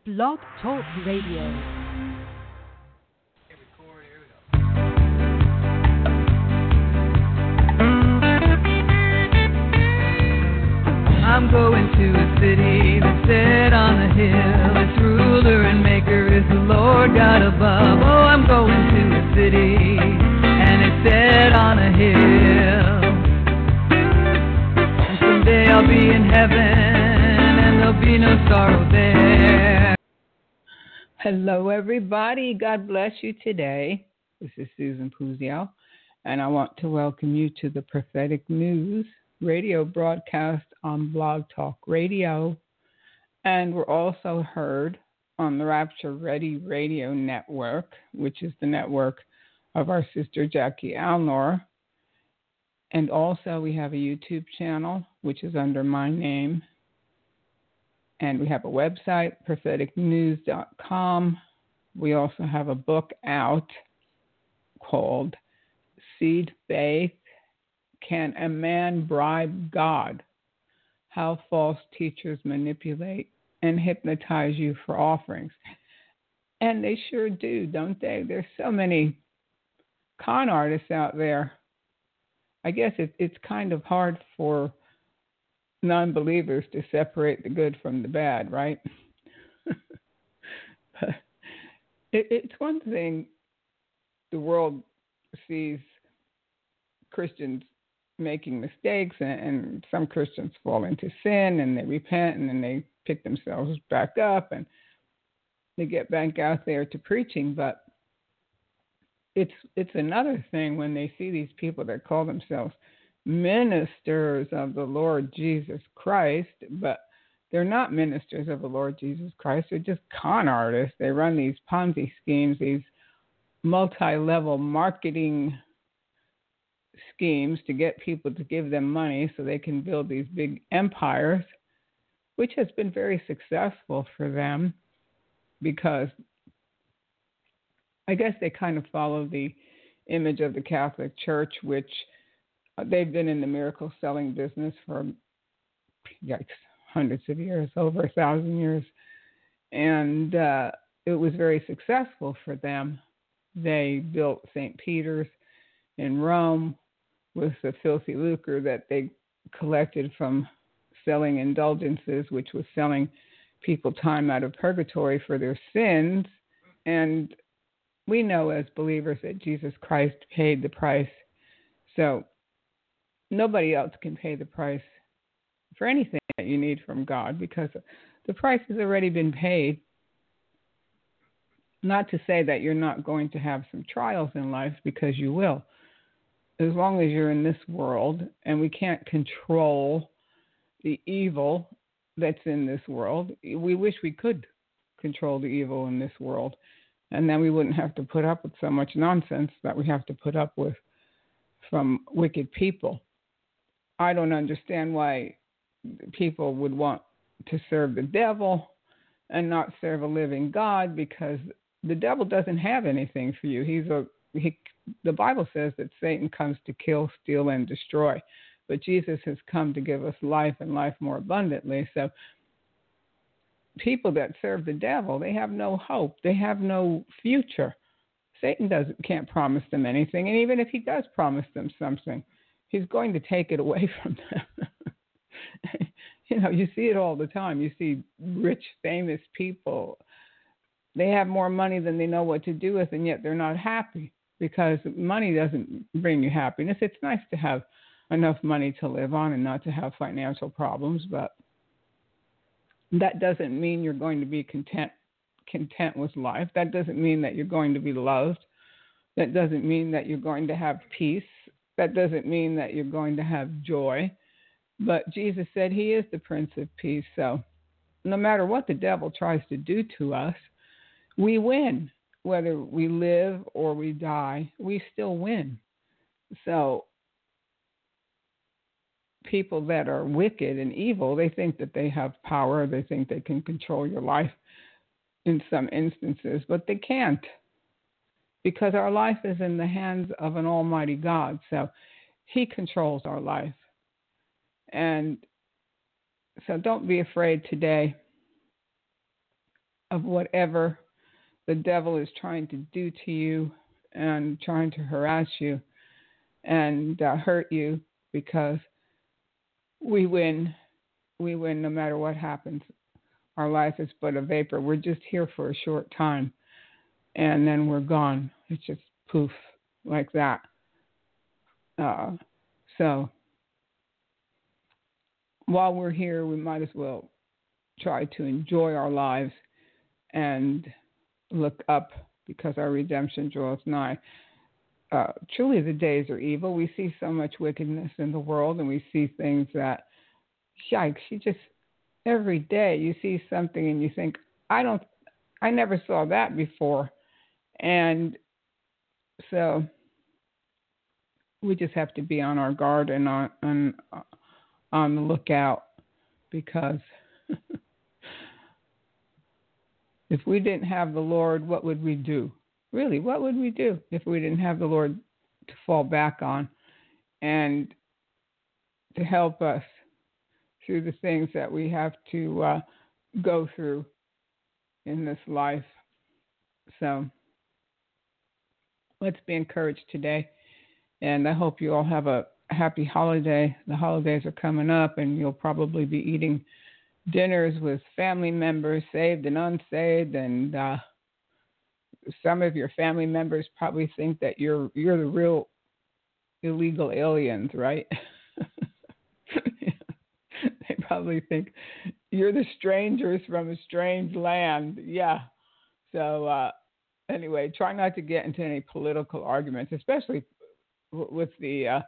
Blog Talk Radio. I'm going to a city that's set on a hill. Its ruler and maker is the Lord God above. Oh, I'm going to a city and it's set on a hill. And someday I'll be in heaven and there'll be no sorrow there. Hello, everybody. God bless you today. This is Susan Puzio, and I want to welcome you to the Prophetic News radio broadcast on Blog Talk Radio, and we're also heard on the Rapture Ready Radio Network, which is the network of our sister Jackie Alnor, and also we have a YouTube channel, which is under my name, and we have a website, propheticnews.com. We also have a book out called Seed Faith, Can a Man Bribe God? How False Teachers Manipulate and Hypnotize You for Offerings. And they sure do, don't they? There's so many con artists out there. I guess it's kind of hard for non-believers to separate the good from the bad, right? But it's one thing the world sees Christians making mistakes, and some Christians fall into sin and they repent and then they pick themselves back up and they get back out there to preaching. But it's another thing when they see these people that call themselves ministers of the Lord Jesus Christ, but they're not ministers of the Lord Jesus Christ. They're just con artists. They run these Ponzi schemes, these multi-level marketing schemes to get people to give them money so they can build these big empires, which has been very successful for them because I guess they kind of follow the image of the Catholic Church, which they've been in the miracle selling business for hundreds of years, over 1,000 years. And it was very successful for them. They built St. Peter's in Rome with the filthy lucre that they collected from selling indulgences, which was selling people time out of purgatory for their sins. And we know as believers that Jesus Christ paid the price. So nobody else can pay the price for anything that you need from God because the price has already been paid. Not to say that you're not going to have some trials in life, because you will. As long as you're in this world, and we can't control the evil that's in this world. We wish we could control the evil in this world, and then we wouldn't have to put up with so much nonsense that we have to put up with from wicked people. I don't understand why people would want to serve the devil and not serve a living God, because the devil doesn't have anything for you. The Bible says that Satan comes to kill, steal, and destroy. But Jesus has come to give us life and life more abundantly. So people that serve the devil, they have no hope. They have no future. Satan can't promise them anything. And even if he does promise them something, he's going to take it away from them. You see it all the time. You see rich, famous people. They have more money than they know what to do with, and yet they're not happy. Because money doesn't bring you happiness. It's nice to have enough money to live on and not to have financial problems, but that doesn't mean you're going to be content with life. That doesn't mean that you're going to be loved. That doesn't mean that you're going to have peace. That doesn't mean that you're going to have joy. But Jesus said he is the Prince of Peace. So no matter what the devil tries to do to us, we win. Whether we live or we die, we still win. So people that are wicked and evil, they think that they have power. They think they can control your life in some instances, but they can't, because our life is in the hands of an almighty God. So he controls our life. And so don't be afraid today of whatever the devil is trying to do to you and trying to harass you and hurt you, because we win. We win no matter what happens. Our life is but a vapor. We're just here for a short time, and then we're gone. It's just poof, like that. So while we're here, we might as well try to enjoy our lives and look up, because our redemption draws nigh. Truly, the days are evil. We see so much wickedness in the world, and we see things that, yikes, every day you see something and you think, I never saw that before. And so we just have to be on our guard and on the lookout, because if we didn't have the Lord, what would we do? Really, what would we do if we didn't have the Lord to fall back on and to help us through the things that we have to go through in this life? So let's be encouraged today, and I hope you all have a happy holiday. The holidays are coming up, and you'll probably be eating dinners with family members, saved and unsaved, and some of your family members probably think that you're the real illegal aliens, right? They probably think you're the strangers from a strange land. Yeah. So anyway, try not to get into any political arguments, especially with the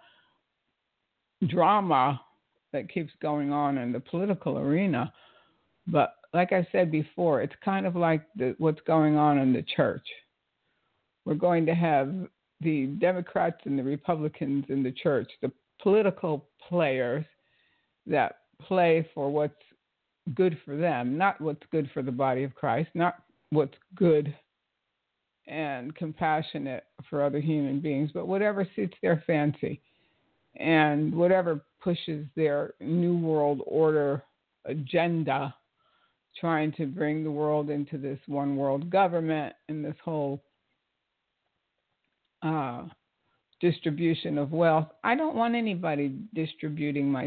drama that keeps going on in the political arena. But like I said before, it's kind of like what's going on in the church. We're going to have the Democrats and the Republicans in the church, the political players that play for what's good for them, not what's good for the body of Christ, not what's good and compassionate for other human beings, but whatever suits their fancy and whatever pushes their New World Order agenda, trying to bring the world into this one world government and this whole distribution of wealth. I don't want anybody distributing my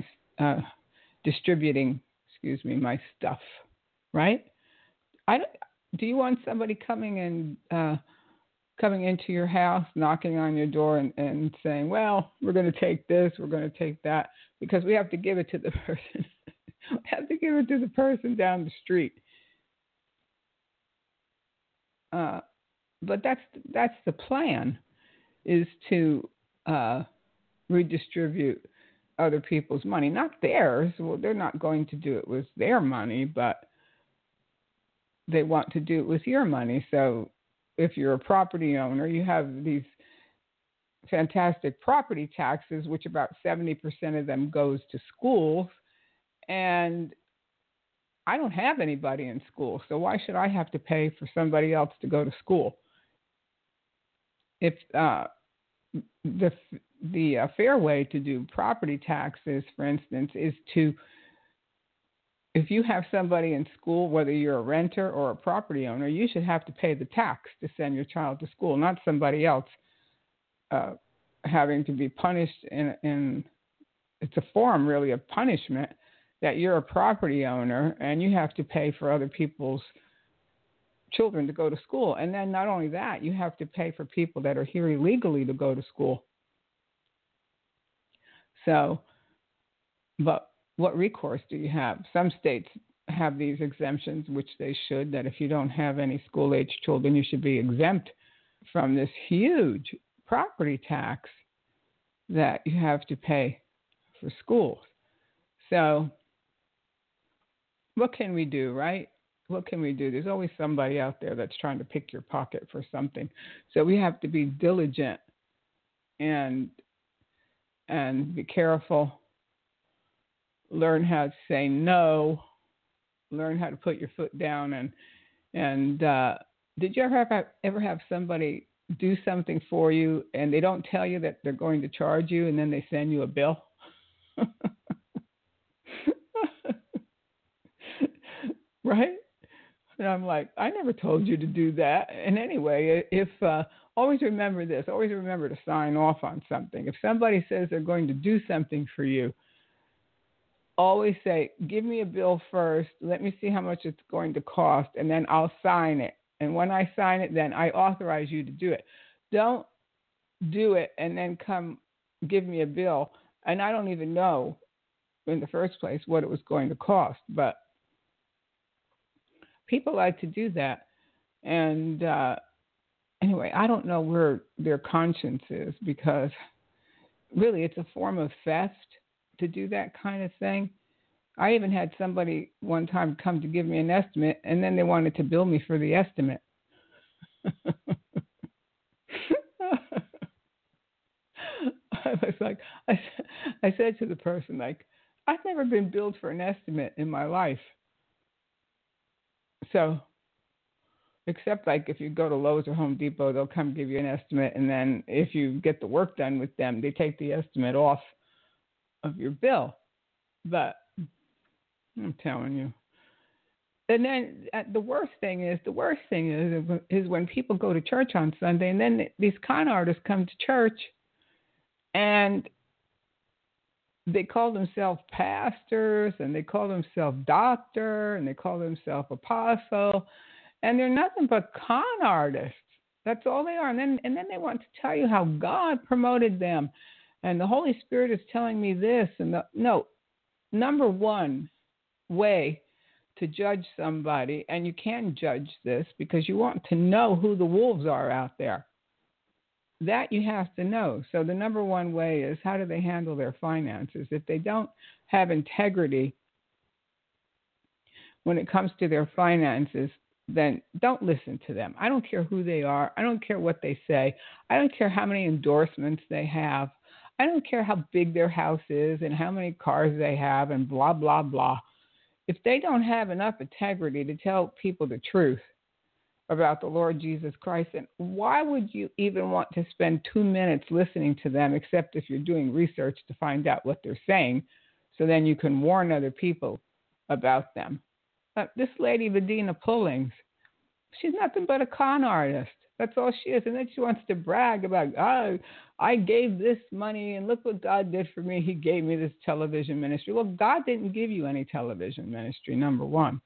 stuff, right? Do you want somebody coming into your house, knocking on your door and saying, well, we're going to take this, we're going to take that, because we have to give it to the person. We have to give it to the person down the street. But that's the plan, is to redistribute other people's money, not theirs. Well, they're not going to do it with their money, but they want to do it with your money. So if you're a property owner, you have these fantastic property taxes, which about 70% of them goes to schools. And I don't have anybody in school, so why should I have to pay for somebody else to go to school? If the fair way to do property taxes, for instance, is if you have somebody in school, whether you're a renter or a property owner, you should have to pay the tax to send your child to school, not somebody else having to be punished. In it's a form, really, of punishment, that you're a property owner and you have to pay for other people's children to go to school. And then not only that, you have to pay for people that are here illegally to go to school. So, but what recourse do you have? Some states have these exemptions, which they should, that if you don't have any school-age children, you should be exempt from this huge property tax that you have to pay for schools. So what can we do, right? What can we do? There's always somebody out there that's trying to pick your pocket for something. So we have to be diligent and be careful. Learn how to say no. Learn how to put your foot down. And did you ever have somebody do something for you and they don't tell you that they're going to charge you, and then they send you a bill? Right? And I'm like, I never told you to do that. And anyway, if always remember this, always remember to sign off on something. If somebody says they're going to do something for you, always say, give me a bill first. Let me see how much it's going to cost, and then I'll sign it. And when I sign it, then I authorize you to do it. Don't do it and then come give me a bill. And I don't even know in the first place what it was going to cost. But people like to do that. And anyway, I don't know where their conscience is, because really it's a form of theft to do that kind of thing. I even had somebody one time come to give me an estimate, and then they wanted to bill me for the estimate. I was like, I said to the person, like, I've never been billed for an estimate in my life. So, except like if you go to Lowe's or Home Depot, they'll come give you an estimate, and then if you get the work done with them, they take the estimate off of your bill. But I'm telling you. And then the worst thing is when people go to church on Sunday, and then these con artists come to church, and they call themselves pastors, and they call themselves doctor, and they call themselves apostle, and they're nothing but con artists. That's all they are. And then they want to tell you how God promoted them, and the Holy Spirit is telling me this. And no, number one way to judge somebody, and you can judge this because you want to know who the wolves are out there. That you have to know. So the number one way is, how do they handle their finances? If they don't have integrity when it comes to their finances, then don't listen to them. I don't care who they are. I don't care what they say. I don't care how many endorsements they have. I don't care how big their house is and how many cars they have and blah, blah, blah. If they don't have enough integrity to tell people the truth about the Lord Jesus Christ, then why would you even want to spend 2 minutes listening to them, except if you're doing research to find out what they're saying, so then you can warn other people about them? This lady, Vidina Pullings, she's nothing but a con artist. That's all she is. And then she wants to brag about, oh, I gave this money, and look what God did for me. He gave me this television ministry. Well, God didn't give you any television ministry, number one.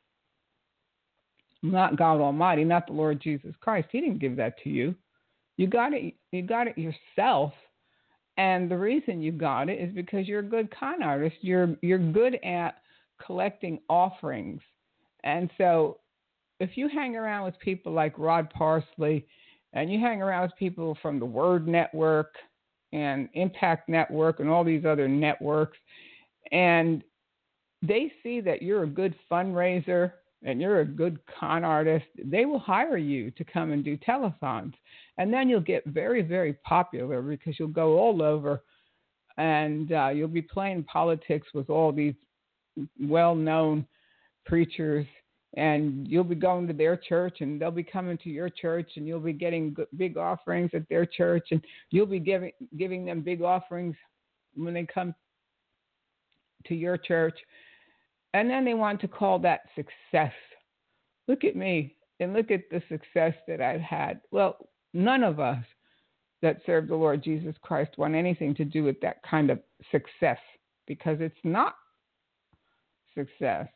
Not God Almighty, not the Lord Jesus Christ. He didn't give that to you. You got it yourself. And the reason you got it is because you're a good con artist. You're good at collecting offerings. And so if you hang around with people like Rod Parsley, and you hang around with people from the Word Network and Impact Network and all these other networks, and they see that you're a good fundraiser and you're a good con artist, they will hire you to come and do telethons. And then you'll get very, very popular, because you'll go all over, and you'll be playing politics with all these well-known preachers, and you'll be going to their church, and they'll be coming to your church, and you'll be getting big offerings at their church, and you'll be giving them big offerings when they come to your church. And then they want to call that success. Look at me, and look at the success that I've had. Well, none of us that serve the Lord Jesus Christ want anything to do with that kind of success, because it's not success.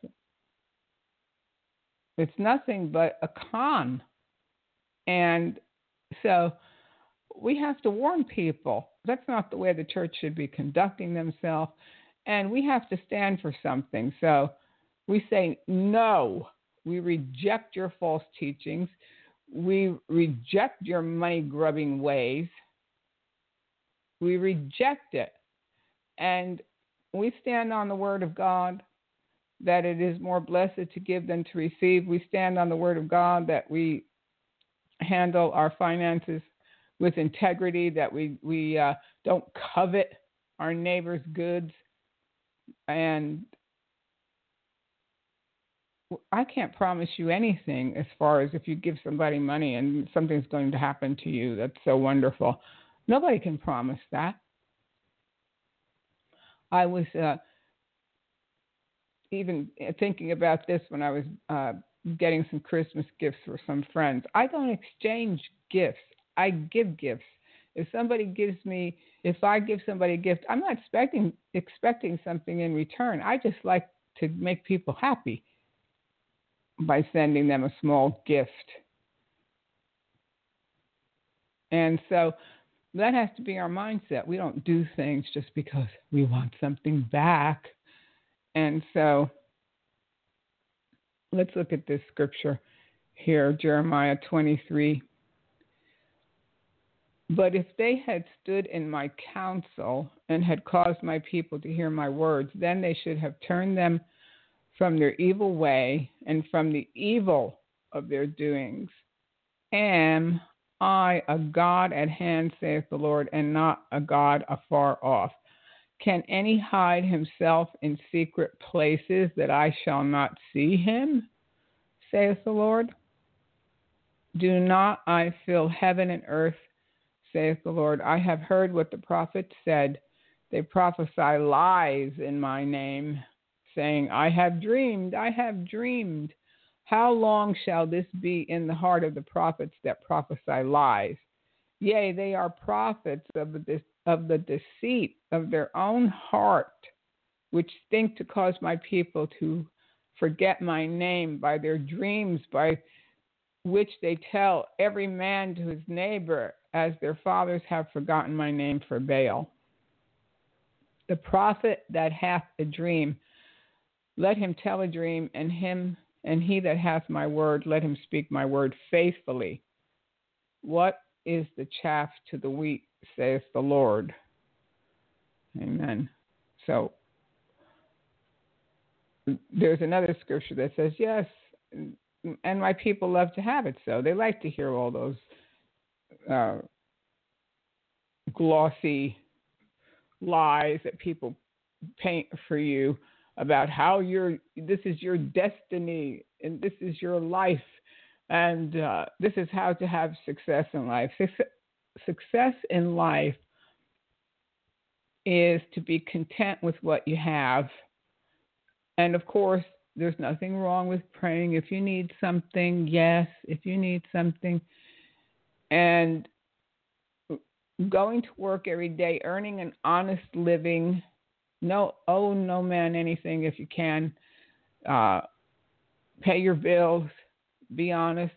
It's nothing but a con. And so we have to warn people. That's not the way the church should be conducting themselves. And we have to stand for something. So we say, no, we reject your false teachings. We reject your money-grubbing ways. We reject it. And we stand on the Word of God, that it is more blessed to give than to receive. We stand on the Word of God, that we handle our finances with integrity, that we don't covet our neighbor's goods. And I can't promise you anything as far as if you give somebody money and something's going to happen to you. That's so wonderful. Nobody can promise that. I was even thinking about this when I was getting some Christmas gifts for some friends. I don't exchange gifts. I give gifts. If I give somebody a gift, I'm not expecting something in return. I just like to make people happy by sending them a small gift. And so that has to be our mindset. We don't do things just because we want something back. And so let's look at this scripture here, Jeremiah 23. But if they had stood in my counsel and had caused my people to hear my words, then they should have turned them from their evil way and from the evil of their doings. Am I a God at hand, saith the Lord, and not a God afar off? Can any hide himself in secret places that I shall not see him, saith the Lord? Do not I fill heaven and earth, saith the Lord? I have heard what the prophets said. They prophesy lies in my name, saying, I have dreamed, I have dreamed. How long shall this be in the heart of the prophets that prophesy lies? Yea, they are prophets of the deceit of their own heart, which think to cause my people to forget my name by their dreams, by which they tell every man to his neighbor, as their fathers have forgotten my name for Baal. The prophet that hath a dream, let him tell a dream, and he that hath my word, let him speak my word faithfully. What is the chaff to the wheat, saith the Lord? Amen. So there's another scripture that says, yes, and my people love to have it so. They like to hear all those glossy lies that people paint for you about how this is your destiny and this is your life and this is how to have success in life. Success in life is to be content with what you have. And of course, there's nothing wrong with praying if you need something. Yes, if you need something. And going to work every day, earning an honest living. No man anything if you can. Pay your bills. Be honest.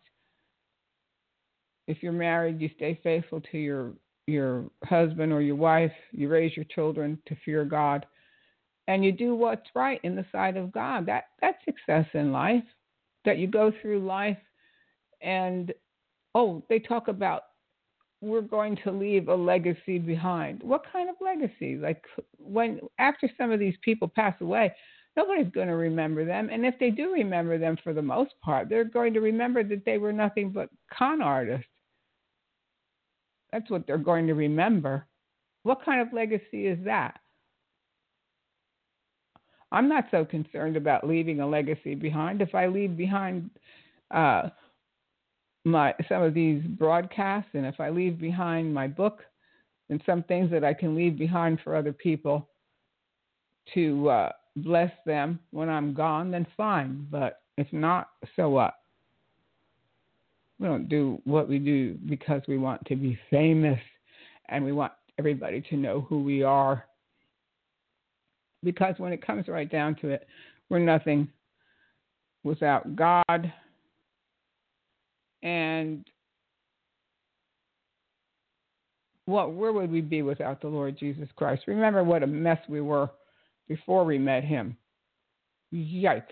If you're married, you stay faithful to your husband or your wife. You raise your children to fear God. And you do what's right in the sight of God. That's success in life. That you go through life and, they talk about we're going to leave a legacy behind. What kind of legacy? Like after some of these people pass away, nobody's going to remember them. And if they do remember them for the most part, they're going to remember that they were nothing but con artists. That's what they're going to remember. What kind of legacy is that? I'm not so concerned about leaving a legacy behind. If I leave behind some of these broadcasts, and if I leave behind my book and some things that I can leave behind for other people to bless them when I'm gone, then fine. But if not, so what? We don't do what we do because we want to be famous and we want everybody to know who we are. Because when it comes right down to it, we're nothing without God. And where would we be without the Lord Jesus Christ? Remember what a mess we were before we met him. Yikes.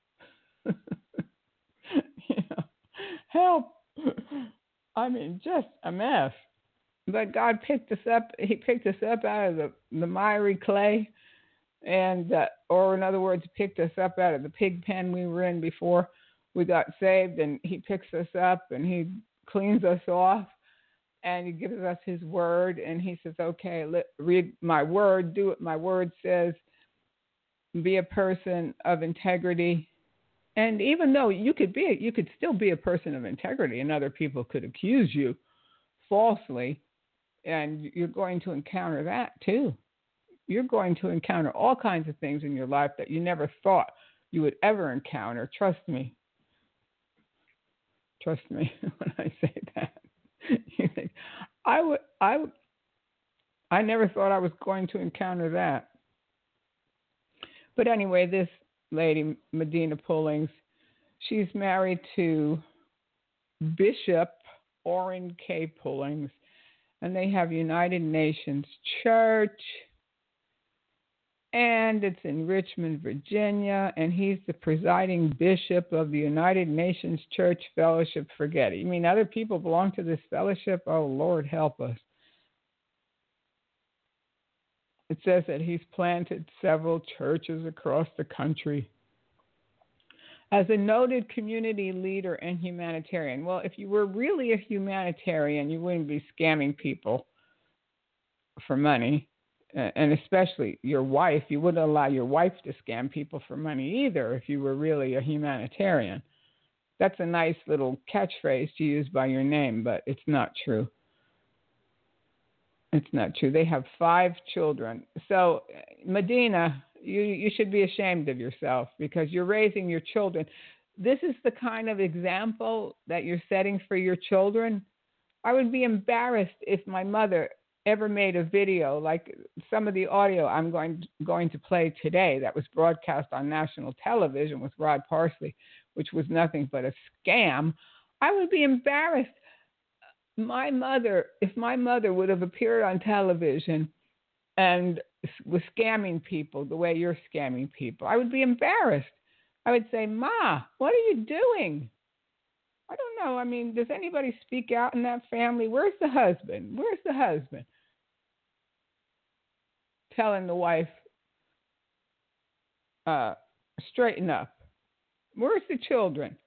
Help. I mean, just a mess. But God picked us up. He picked us up out of the miry clay. And, or in other words, picked us up out of the pig pen we were in before we got saved, and he picks us up and he cleans us off and he gives us his word, and he says, okay, read my word, do what my word says, be a person of integrity. And even though you could still be a person of integrity and other people could accuse you falsely, and you're going to encounter that too. You're going to encounter all kinds of things in your life that you never thought you would ever encounter. Trust me. Trust me when I say that. You think, I never thought I was going to encounter that. But anyway, this lady, Medina Pullings, she's married to Bishop Orrin K. Pullings, and they have United Nations Church, and it's in Richmond, Virginia, and he's the presiding bishop of the United Nations Church Fellowship for Getty. You mean other people belong to this fellowship? Oh, Lord, help us. It says that he's planted several churches across the country. As a noted community leader and humanitarian. Well, if you were really a humanitarian, you wouldn't be scamming people for money. And especially your wife. You wouldn't allow your wife to scam people for money either if you were really a humanitarian. That's a nice little catchphrase to use by your name, but it's not true. It's not true. They have 5 children. So, Medina, you should be ashamed of yourself because you're raising your children. This is the kind of example that you're setting for your children. I would be embarrassed if my mother ever made a video like some of the audio I'm going to play today that was broadcast on national television with Rod Parsley, which was nothing but a scam. I would be embarrassed. If my mother would have appeared on television and was scamming people the way you're scamming people, I would be embarrassed. I would say, Ma, what are you doing? I don't know. I mean, does anybody speak out in that family? Where's the husband? Where's the husband? Telling the wife, straighten up. Where's the children?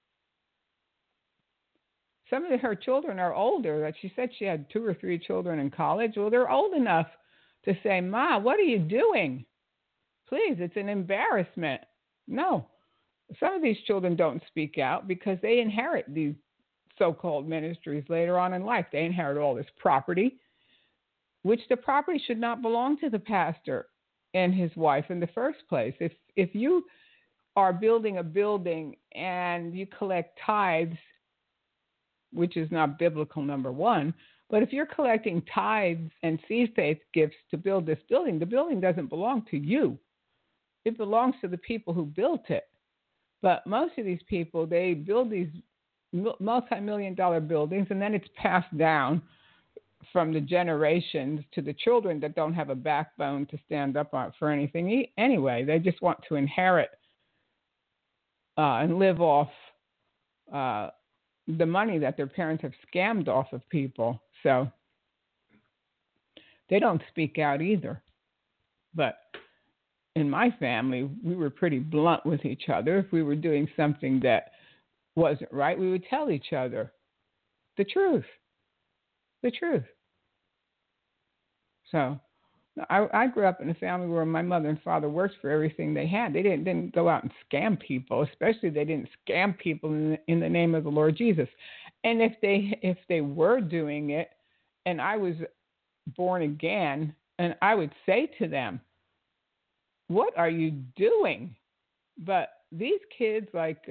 Some of her children are older. That she said she had 2 or 3 children in college. Well, they're old enough to say, Ma, what are you doing? Please, it's an embarrassment. No. Some of these children don't speak out because they inherit these so-called ministries later on in life. They inherit all this property, which the property should not belong to the pastor and his wife in the first place. If you are building a building and you collect tithes, which is not biblical, number one, but if you're collecting tithes and seed faith gifts to build this building, the building doesn't belong to you. It belongs to the people who built it. But most of these people, they build these multi-million-dollar buildings, and then it's passed down from the generations to the children that don't have a backbone to stand up for anything anyway. They just want to inherit and live off the money that their parents have scammed off of people. So they don't speak out either. But in my family, we were pretty blunt with each other. If we were doing something that wasn't right, we would tell each other the truth. The truth. So I grew up in a family where my mother and father worked for everything they had. They didn't go out and scam people, especially they didn't scam people in the name of the Lord Jesus. And if they were doing it, and I was born again, and I would say to them, what are you doing? But these kids like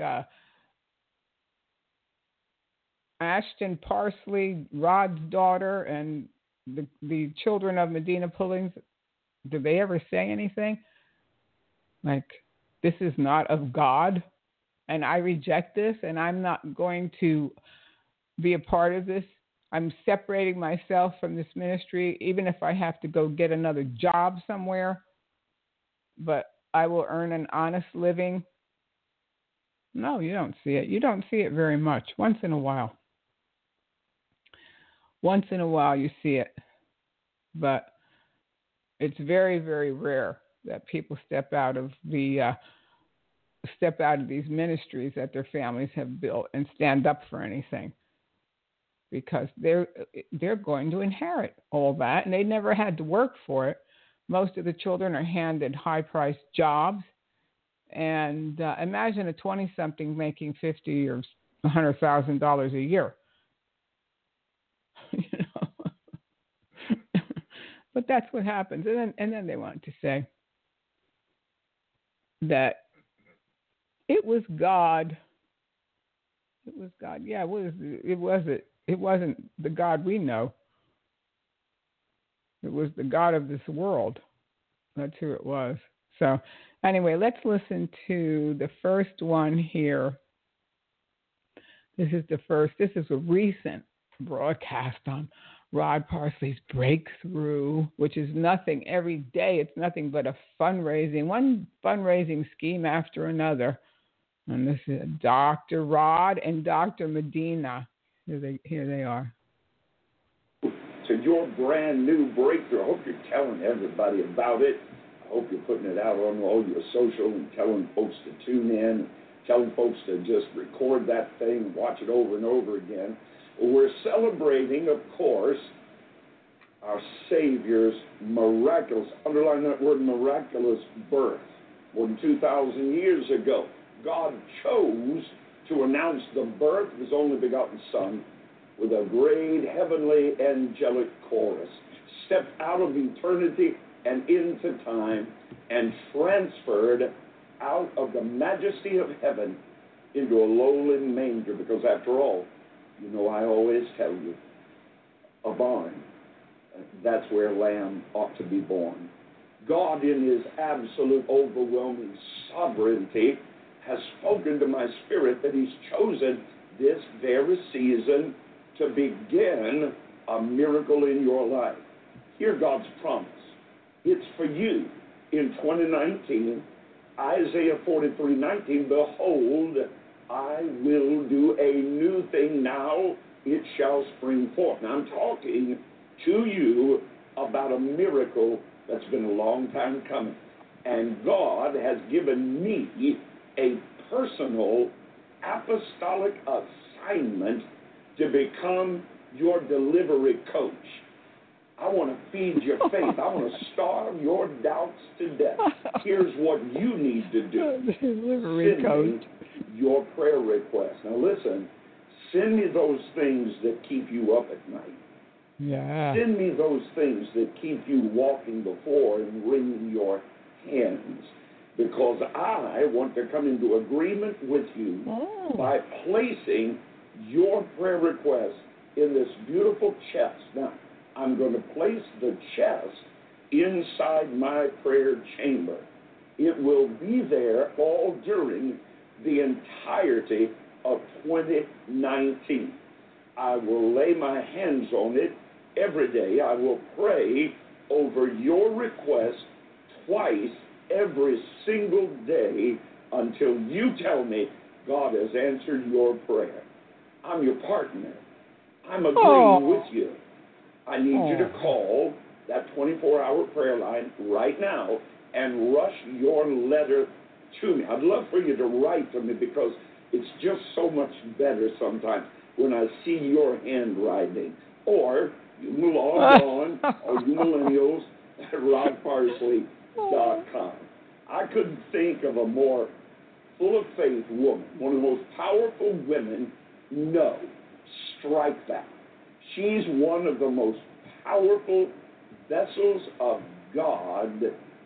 Ashton Parsley, Rod's daughter, and the children of Medina Pullings, do they ever say anything? Like, this is not of God, and I reject this, and I'm not going to be a part of this. I'm separating myself from this ministry, even if I have to go get another job somewhere, but I will earn an honest living. No, you don't see it. You don't see it very much. Once in a while. Once in a while you see it, but it's very, very rare that people step out of these ministries that their families have built and stand up for anything, because they're going to inherit all that, and they never had to work for it. Most of the children are handed high-priced jobs, and imagine a 20-something making $50,000 or $100,000 a year. You know, but that's what happens. And then they want to say that it was God. It was God. Yeah, it wasn't the God we know. It was the God of this world. That's who it was. So, anyway, let's listen to the first one here. This is a recent broadcast on Rod Parsley's Breakthrough, which is nothing every day. It's nothing but one fundraising scheme after another. And this is Dr. Rod and Dr. Medina. Here they are. To your brand new breakthrough. I hope you're telling everybody about it. I hope you're putting it out on all your social and telling folks to tune in, telling folks to just record that thing, watch it over and over again. We're celebrating, of course, our Savior's miraculous, underline that word, miraculous birth. More than 2,000 years ago, God chose to announce the birth of His only begotten Son with a great heavenly angelic chorus, stepped out of eternity and into time and transferred out of the majesty of heaven into a lowly manger, because after all, you know, I always tell you, a barn, that's where lamb ought to be born. God, in His absolute overwhelming sovereignty, has spoken to my spirit that He's chosen this very season to begin a miracle in your life. Hear God's promise. It's for you in 2019. Isaiah 43:19, behold, I will do a new thing now, it shall spring forth. Now I'm talking to you about a miracle that's been a long time coming. And God has given me a personal apostolic assignment to become your delivery coach. I want to feed your faith. I want to starve your doubts to death. Here's what you need to do. Delivery coach. Your prayer request. Now listen, send me those things that keep you up at night. Yeah. Send me those things that keep you walking before and wringing your hands. Because I want to come into agreement with you by placing your prayer request in this beautiful chest. Now, I'm going to place the chest inside my prayer chamber. It will be there all during the entirety of 2019. I will lay my hands on it every day. I will pray over your request twice every single day until you tell me God has answered your prayer. I'm your partner. I'm agreeing with you. I need you to call that 24-hour prayer line right now and rush your letter to me. I'd love for you to write to me, because it's just so much better sometimes when I see your handwriting. Or you can log on, or you millennials, at rodparsley.com. I couldn't think of a more full of faith woman, one of the most powerful women. No, strike that. She's one of the most powerful vessels of God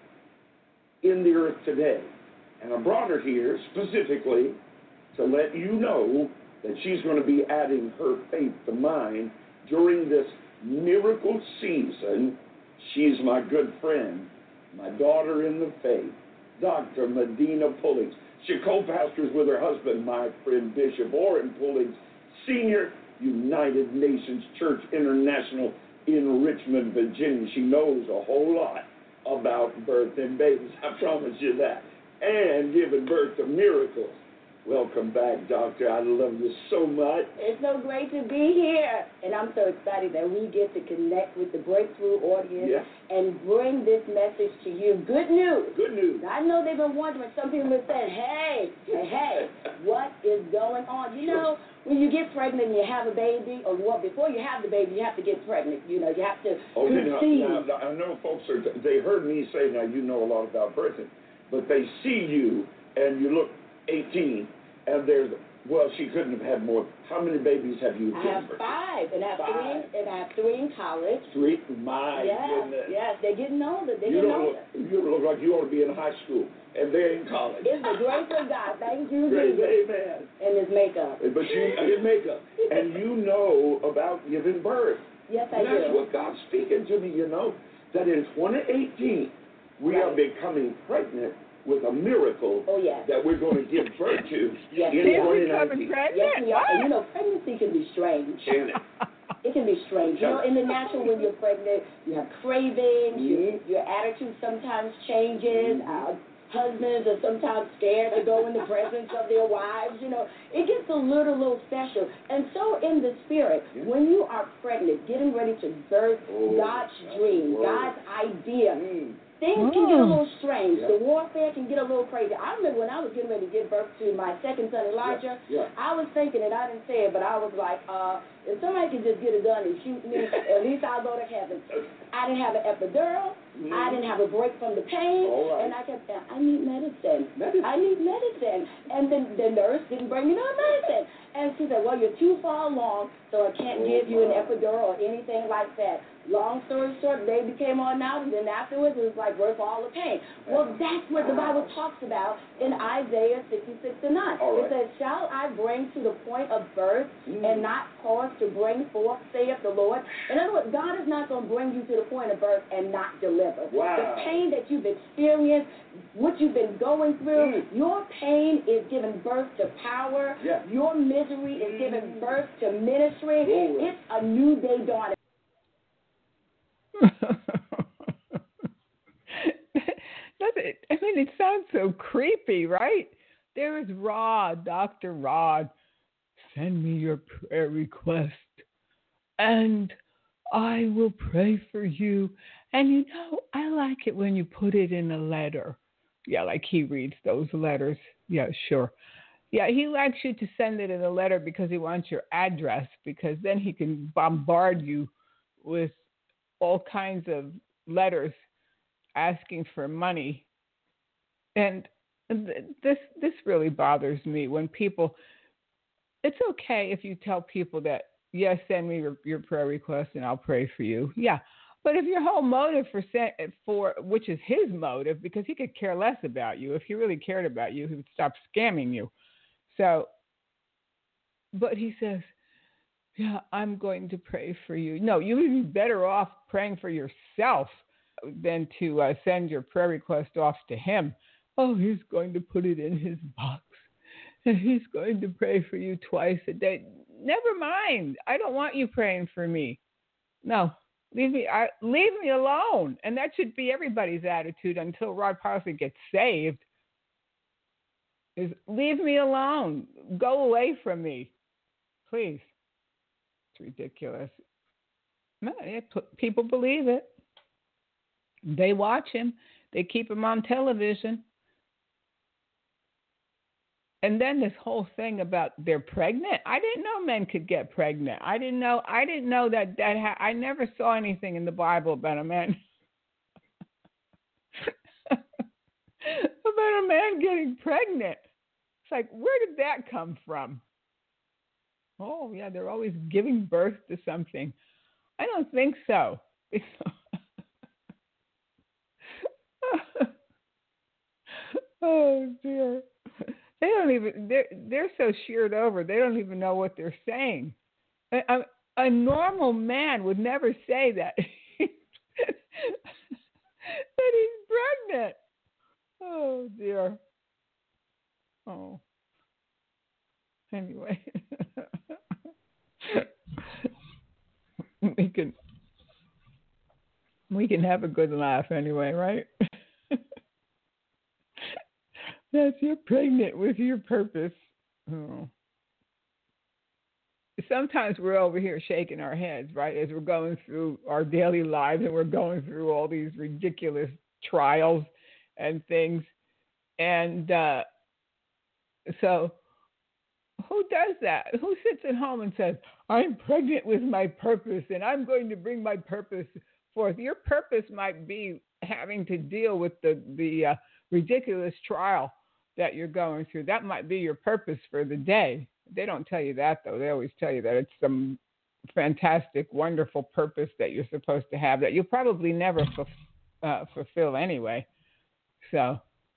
in the earth today. And I brought her here specifically to let you know that she's going to be adding her faith to mine during this miracle season. She's my good friend, my daughter in the faith, Dr. Medina Pullings. She co-pastors with her husband, my friend Bishop Orrin Pullings, Senior, United Nations Church International in Richmond, Virginia. She knows a whole lot about birth and babies, I promise you that, and giving birth to miracles. Welcome back, Doctor. I love you so much. It's so great to be here. And I'm so excited that we get to connect with the Breakthrough audience and bring this message to you. Good news. Good news. I know they've been wondering. Some people have said, hey, what is going on? You know, when you get pregnant and you have a baby, or before you have the baby, you have to get pregnant. You know, you have to conceive. Now, I know folks they heard me say, now you know a lot about birthing, but they see you and you look 18, and there's Well, she couldn't have had more. How many babies have you I given have birth? 5, and I have Five. three in college. 3? My Yes, goodness. yes, they're getting older. They're You getting don't, older. look, you don't look like you ought to be in high school, and they're in college. It's the grace of God. Thank you, Praise, Jesus. amen. And his makeup. But you, in makeup, and you know about giving birth. Yes, I And that's do. what God's speaking to me, that in 2018, we are becoming pregnant with a miracle Oh, yes. that we're going to give birth to Yes, in we are. She's becoming 2019. pregnant? Yes, we are. What? And pregnancy can be strange. And It can be strange. In the natural, when you're pregnant, you have cravings, your attitude sometimes changes. Husbands are sometimes scared to go in the presence of their wives. It gets a little special. And so in the spirit, when you are pregnant, getting ready to birth God's dream, God's idea, things can get a little strange. The warfare can get a little crazy. I remember when I was getting ready to give birth to my second son, Elijah, I was thinking, and I didn't say it, but I was like, if somebody could just get a gun and shoot me, at least I'll go to heaven. I didn't have an epidural. I didn't have a break from the pain. And I kept saying, I need medicine. I need medicine. And then the nurse didn't bring me no medicine. And she said, well, you're too far along, so I can't give you an epidural or anything like that. Long story short, the baby came on out, and then afterwards it was like worth all the pain. Well, that's what the Bible talks about in Isaiah 66:9. It says, shall I bring to the point of birth and not cause to bring forth, saith the Lord? In other words, God is not going to bring you to the point of birth and not deliver. The pain that you've experienced, what you've been going through, your pain is giving birth to power. Your misery is giving birth to ministry. It's a new day dawning. It sounds so creepy, right? There is Rod, Dr. Rod. Send me your prayer request, and I will pray for you. And I like it when you put it in a letter. Yeah, like he reads those letters. Yeah, sure. Yeah, he likes you to send it in a letter because he wants your address, because then he can bombard you with all kinds of letters asking for money. And this really bothers me when people, it's okay if you tell people that, yes, send me your prayer request and I'll pray for you. Yeah. But if your whole motive for which is his motive, because he could care less about you. If he really cared about you, he would stop scamming you. So, but he says, yeah, I'm going to pray for you. No, you would be better off praying for yourself than to send your prayer request off to him. Oh, he's going to put it in his box, and he's going to pray for you twice a day. Never mind. I don't want you praying for me. No, leave me alone. And that should be everybody's attitude until Rod Parsley gets saved. Is leave me alone. Go away from me, please. It's ridiculous. No, people believe it. They watch him. They keep him on television. And then this whole thing about they're pregnant. I didn't know men could get pregnant. I didn't know that I never saw anything in the Bible about a man about a man getting pregnant. It's like, where did that come from? Oh, yeah, they're always giving birth to something. I don't think so. Oh, dear. They don't even, they're so sheared over, they don't even know what they're saying. A normal man would never say that, that he's pregnant. Oh, dear. Oh. Anyway. we can have a good laugh anyway, right? Yes, you're pregnant with your purpose. Oh. Sometimes we're over here shaking our heads, right, as we're going through our daily lives and we're going through all these ridiculous trials and things. And so who does that? Who sits at home and says, I'm pregnant with my purpose and I'm going to bring my purpose forth? Your purpose might be having to deal with the ridiculous trial that you're going through. That might be your purpose for the day. they don't tell you that, though. They always tell you that it's some fantastic, wonderful purpose that you're supposed to have that you'll probably never fulfill anyway. So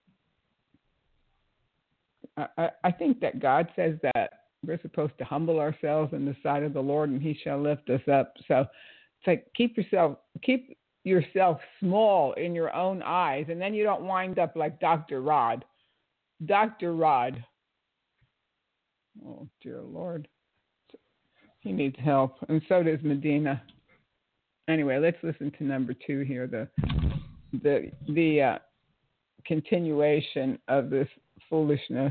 I think that God says that we're supposed to humble ourselves in the sight of the Lord, and He shall lift us up. So it's like keep yourself small in your own eyes, and then you don't wind up like Dr. Rod. Dr. Rod. Oh, dear Lord. He needs help, and so does Medina. Anyway, let's listen to number 2 here, the continuation of this foolishness.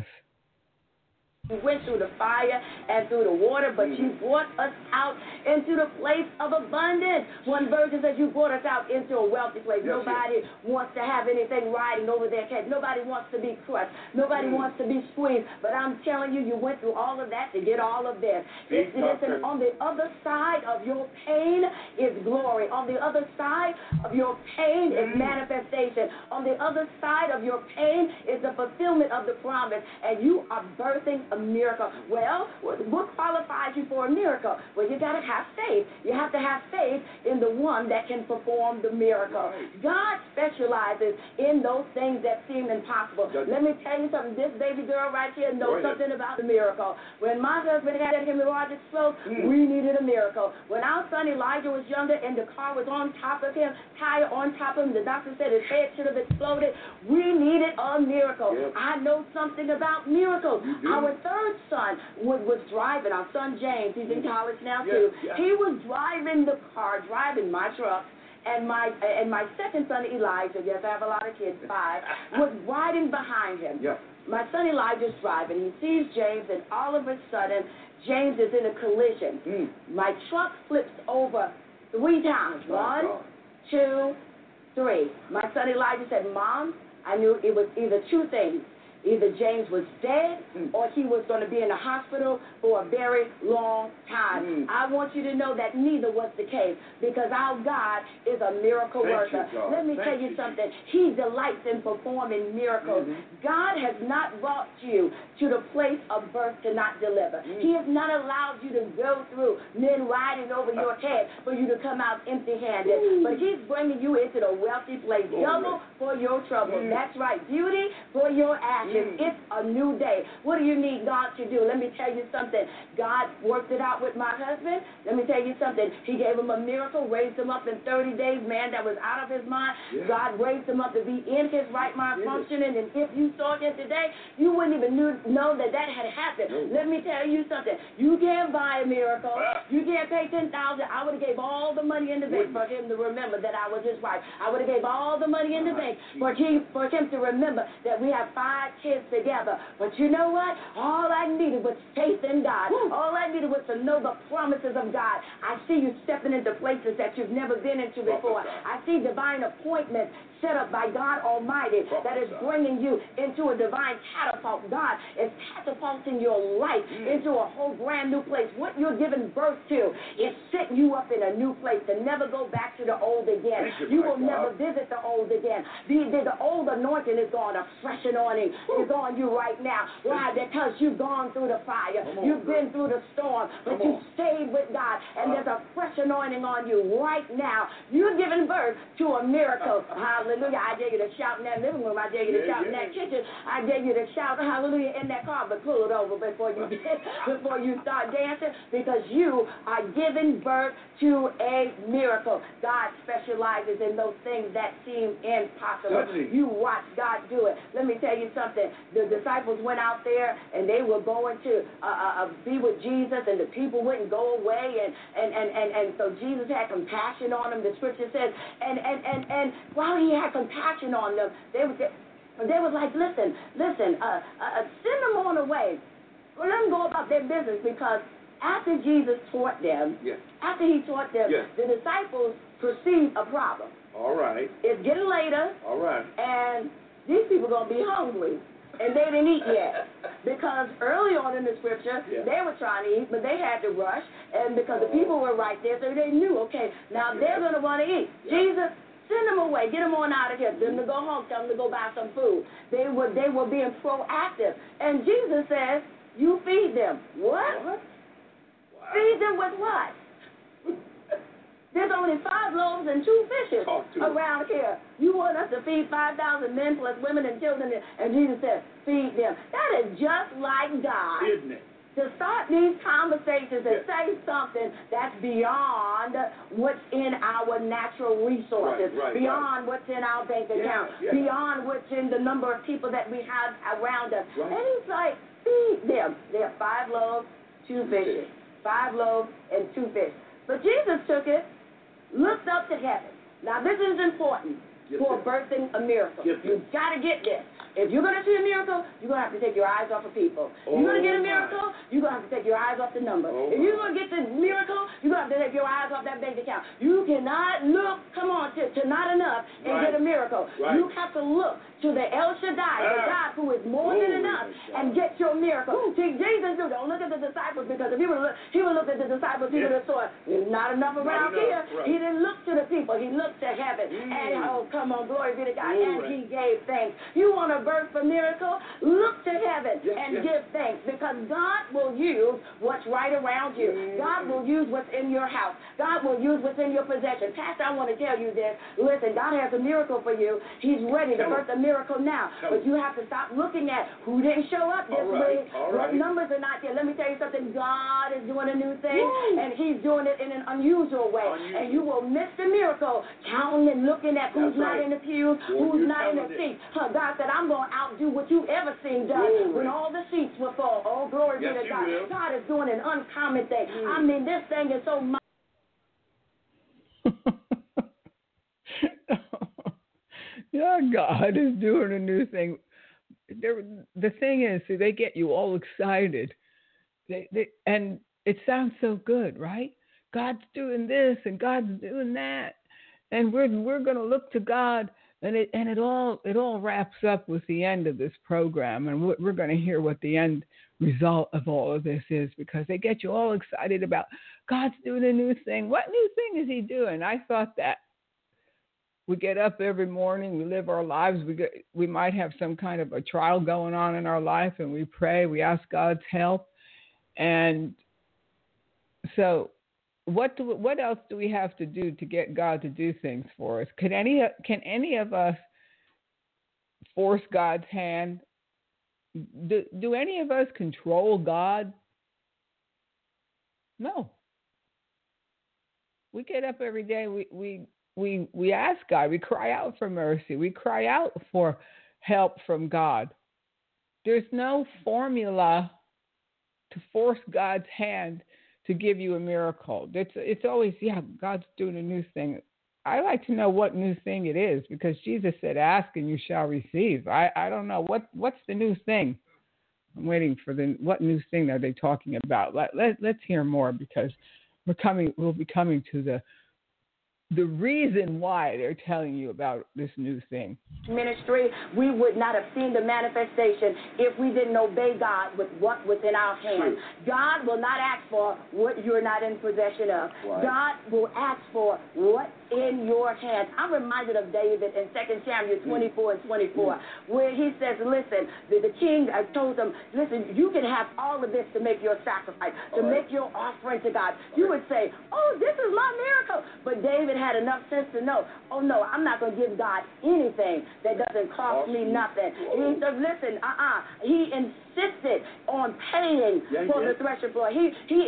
You went through the fire and through the water, but you brought us out into the place of abundance. One version says you brought us out into a wealthy place. Nobody wants to have anything riding over their head. Nobody wants to be crushed. Nobody wants to be squeezed. But I'm telling you, you went through all of that to get all of this. Listen, on the other side of your pain is glory. On the other side of your pain is manifestation. On the other side of your pain is the fulfillment of the promise. And you are birthing a miracle. Well, what qualifies you for a miracle? Well, you got to have faith. You have to have faith in the one that can perform the miracle. God specializes in those things that seem impossible. Let me tell you something. This baby girl right here knows something about the miracle. When my husband had that hemorrhagic stroke, we needed a miracle. When our son Elijah was younger and the car was on top of him, tire on top of him, the doctor said his head should have exploded, we needed a miracle. I know something about miracles. Our third son was driving, our son James, he's in college now too. He was driving the car, driving my truck, and my second son Elijah, yes, I have a lot of kids, 5, was riding behind him. My son Elijah's driving, he sees James, and all of a sudden, James is in a collision. My truck flips over 3 times. 1, 2, 3. My son Elijah said, Mom, I knew it was either 2 things. Either James was dead or he was going to be in the hospital for a very long time. I want you to know that neither was the case because our God is a miracle worker. Let me tell you something. He delights in performing miracles. God has not brought you to the place of birth to not deliver. He has not allowed you to go through men riding over your head for you to come out empty-handed. But He's bringing you into the wealthy place. Double for your trouble. That's right. Beauty for your ashes. It's a new day. What do you need God to do? Let me tell you something. God worked it out with my husband. Let me tell you something. He gave him a miracle, raised him up in 30 days. Man that was out of his mind. God raised him up to be in his right mind functioning. And if you saw him today, you wouldn't even know that had happened. Let me tell you something. You can't buy a miracle. You can't pay $10,000. I would have gave all the money in the bank for him to remember that I was his wife. I would have gave all the money in the bank for him to remember that we have 5 kids together. But you know what? All I needed was faith in God. All I needed was to know the promises of God. I see you stepping into places that you've never been into before. I see divine appointments set up by God Almighty that is bringing you into a divine catapult. God is catapulting your life into a whole brand new place. What you're giving birth to is setting you up in a new place to never go back to the old again. You will never visit the old again. The old anointing is gone. A fresh anointing is on you right now. Why? Because you've gone through the fire. You've been through the storm, but you stayed with God, and there's a fresh anointing on you right now. You're giving birth to a miracle. Hallelujah. I dare you to shout in that living room. I dare you to shout in that kitchen. I dare you to shout hallelujah in that car, but pull it over before you start dancing, because you are giving birth to a miracle. God specializes in those things that seem impossible. You watch God do it. Let me tell you something. The disciples went out there and they were going to be with Jesus, and the people wouldn't go away, and so Jesus had compassion on them. The scripture says, and while He had compassion on them, they was like, listen, send them on away. Well, let them go about their business, because after Jesus taught them, after He taught them, the disciples perceived a problem. All right. It's getting later. All right. And these people are going to be hungry. And they didn't eat yet. Because early on in the scripture, they were trying to eat, but they had to rush. And because the people were right there, so they knew, okay, now they're going to want to eat. Jesus, send them away. Get them on out of here. Them to go home. Tell them to go buy some food. They were being proactive. And Jesus says, You feed them. What? Wow. Feed them with what? There's only 5 loaves and 2 fishes around here. You want us to feed 5,000 men plus women and children, and Jesus said, feed them. That is just like God. Isn't it? To start these conversations and say something that's beyond what's in our natural resources, beyond what's in our bank account, beyond what's in the number of people that we have around us. And he's like, feed them. There are 5 loaves, 2 fishes. 5 loaves and 2 fish. But Jesus took it, looked up to heaven. Now, this is important for birthing a miracle. You've got to get this. If you're going to see a miracle, you're going to have to take your eyes off of people. If you're going to get a miracle, you're going to have to take your eyes off the number. If you're going to get the miracle, you're going to have to take your eyes off that bank account. You cannot look, to not enough and get a miracle. You have to look to the El Shaddai, the God who is more than enough, and get your miracle. See, Jesus knew, don't look at the disciples, because if he would look at the disciples, he would have thought, there's not enough around here. He didn't look to the people. He looked to heaven. And, oh, come on, glory be to God. And he gave thanks. You want to birth a miracle? Look to heaven and give thanks, because God will use what's right around you. God will use what's in your house. God will use what's in your possession. Pastor, I want to tell you this. Listen, God has a miracle for you. He's ready to birth a miracle now. But you have to stop looking at who didn't show up this week, what numbers are not there. Let me tell you something. God is doing a new thing, and he's doing it in an unusual way. And you will miss the miracle counting and looking at who's not in the pew, who's not in the seat. God said, I'm going to outdo what you've ever seen done when all the seats were full. Oh, glory be to God. God is doing an uncommon thing. I mean, this thing is so much. Yeah, God is doing a new thing. The thing is, see, they get you all excited. And it sounds so good, right? God's doing this and God's doing that. And we're going to look to God. And it all wraps up with the end of this program, and we're going to hear what the end result of all of this is, because they get you all excited about God's doing a new thing. What new thing is he doing? I thought that we get up every morning, we live our lives, we might have some kind of a trial going on in our life, and we pray, we ask God's help. And so what else do we have to do to get God to do things for us? Can any of us force God's hand? Do any of us control God? No. We get up every day. We ask God. We cry out for mercy. We cry out for help from God. There's no formula to force God's hand to give you a miracle. It's always, God's doing a new thing. I like to know what new thing it is, because Jesus said, ask and you shall receive. I don't know. What's the new thing? I'm waiting for what new thing are they talking about? Let's hear more, because we'll be coming to the reason why they're telling you about this new thing. Ministry, we would not have seen the manifestation if we didn't obey God with what was in our hands. God will not ask for what you're not in possession of. God will ask for what's in your hands. I'm reminded of David in 2 Samuel 24 and 24, where he says, listen, the king told him, listen, you can have all of this to make your sacrifice, to make your offering to God. You would say, oh, this is my miracle. But David had enough sense to know, oh, no, I'm not going to give God anything that doesn't cost me nothing. He said, listen, he insisted on paying for the threshing floor. He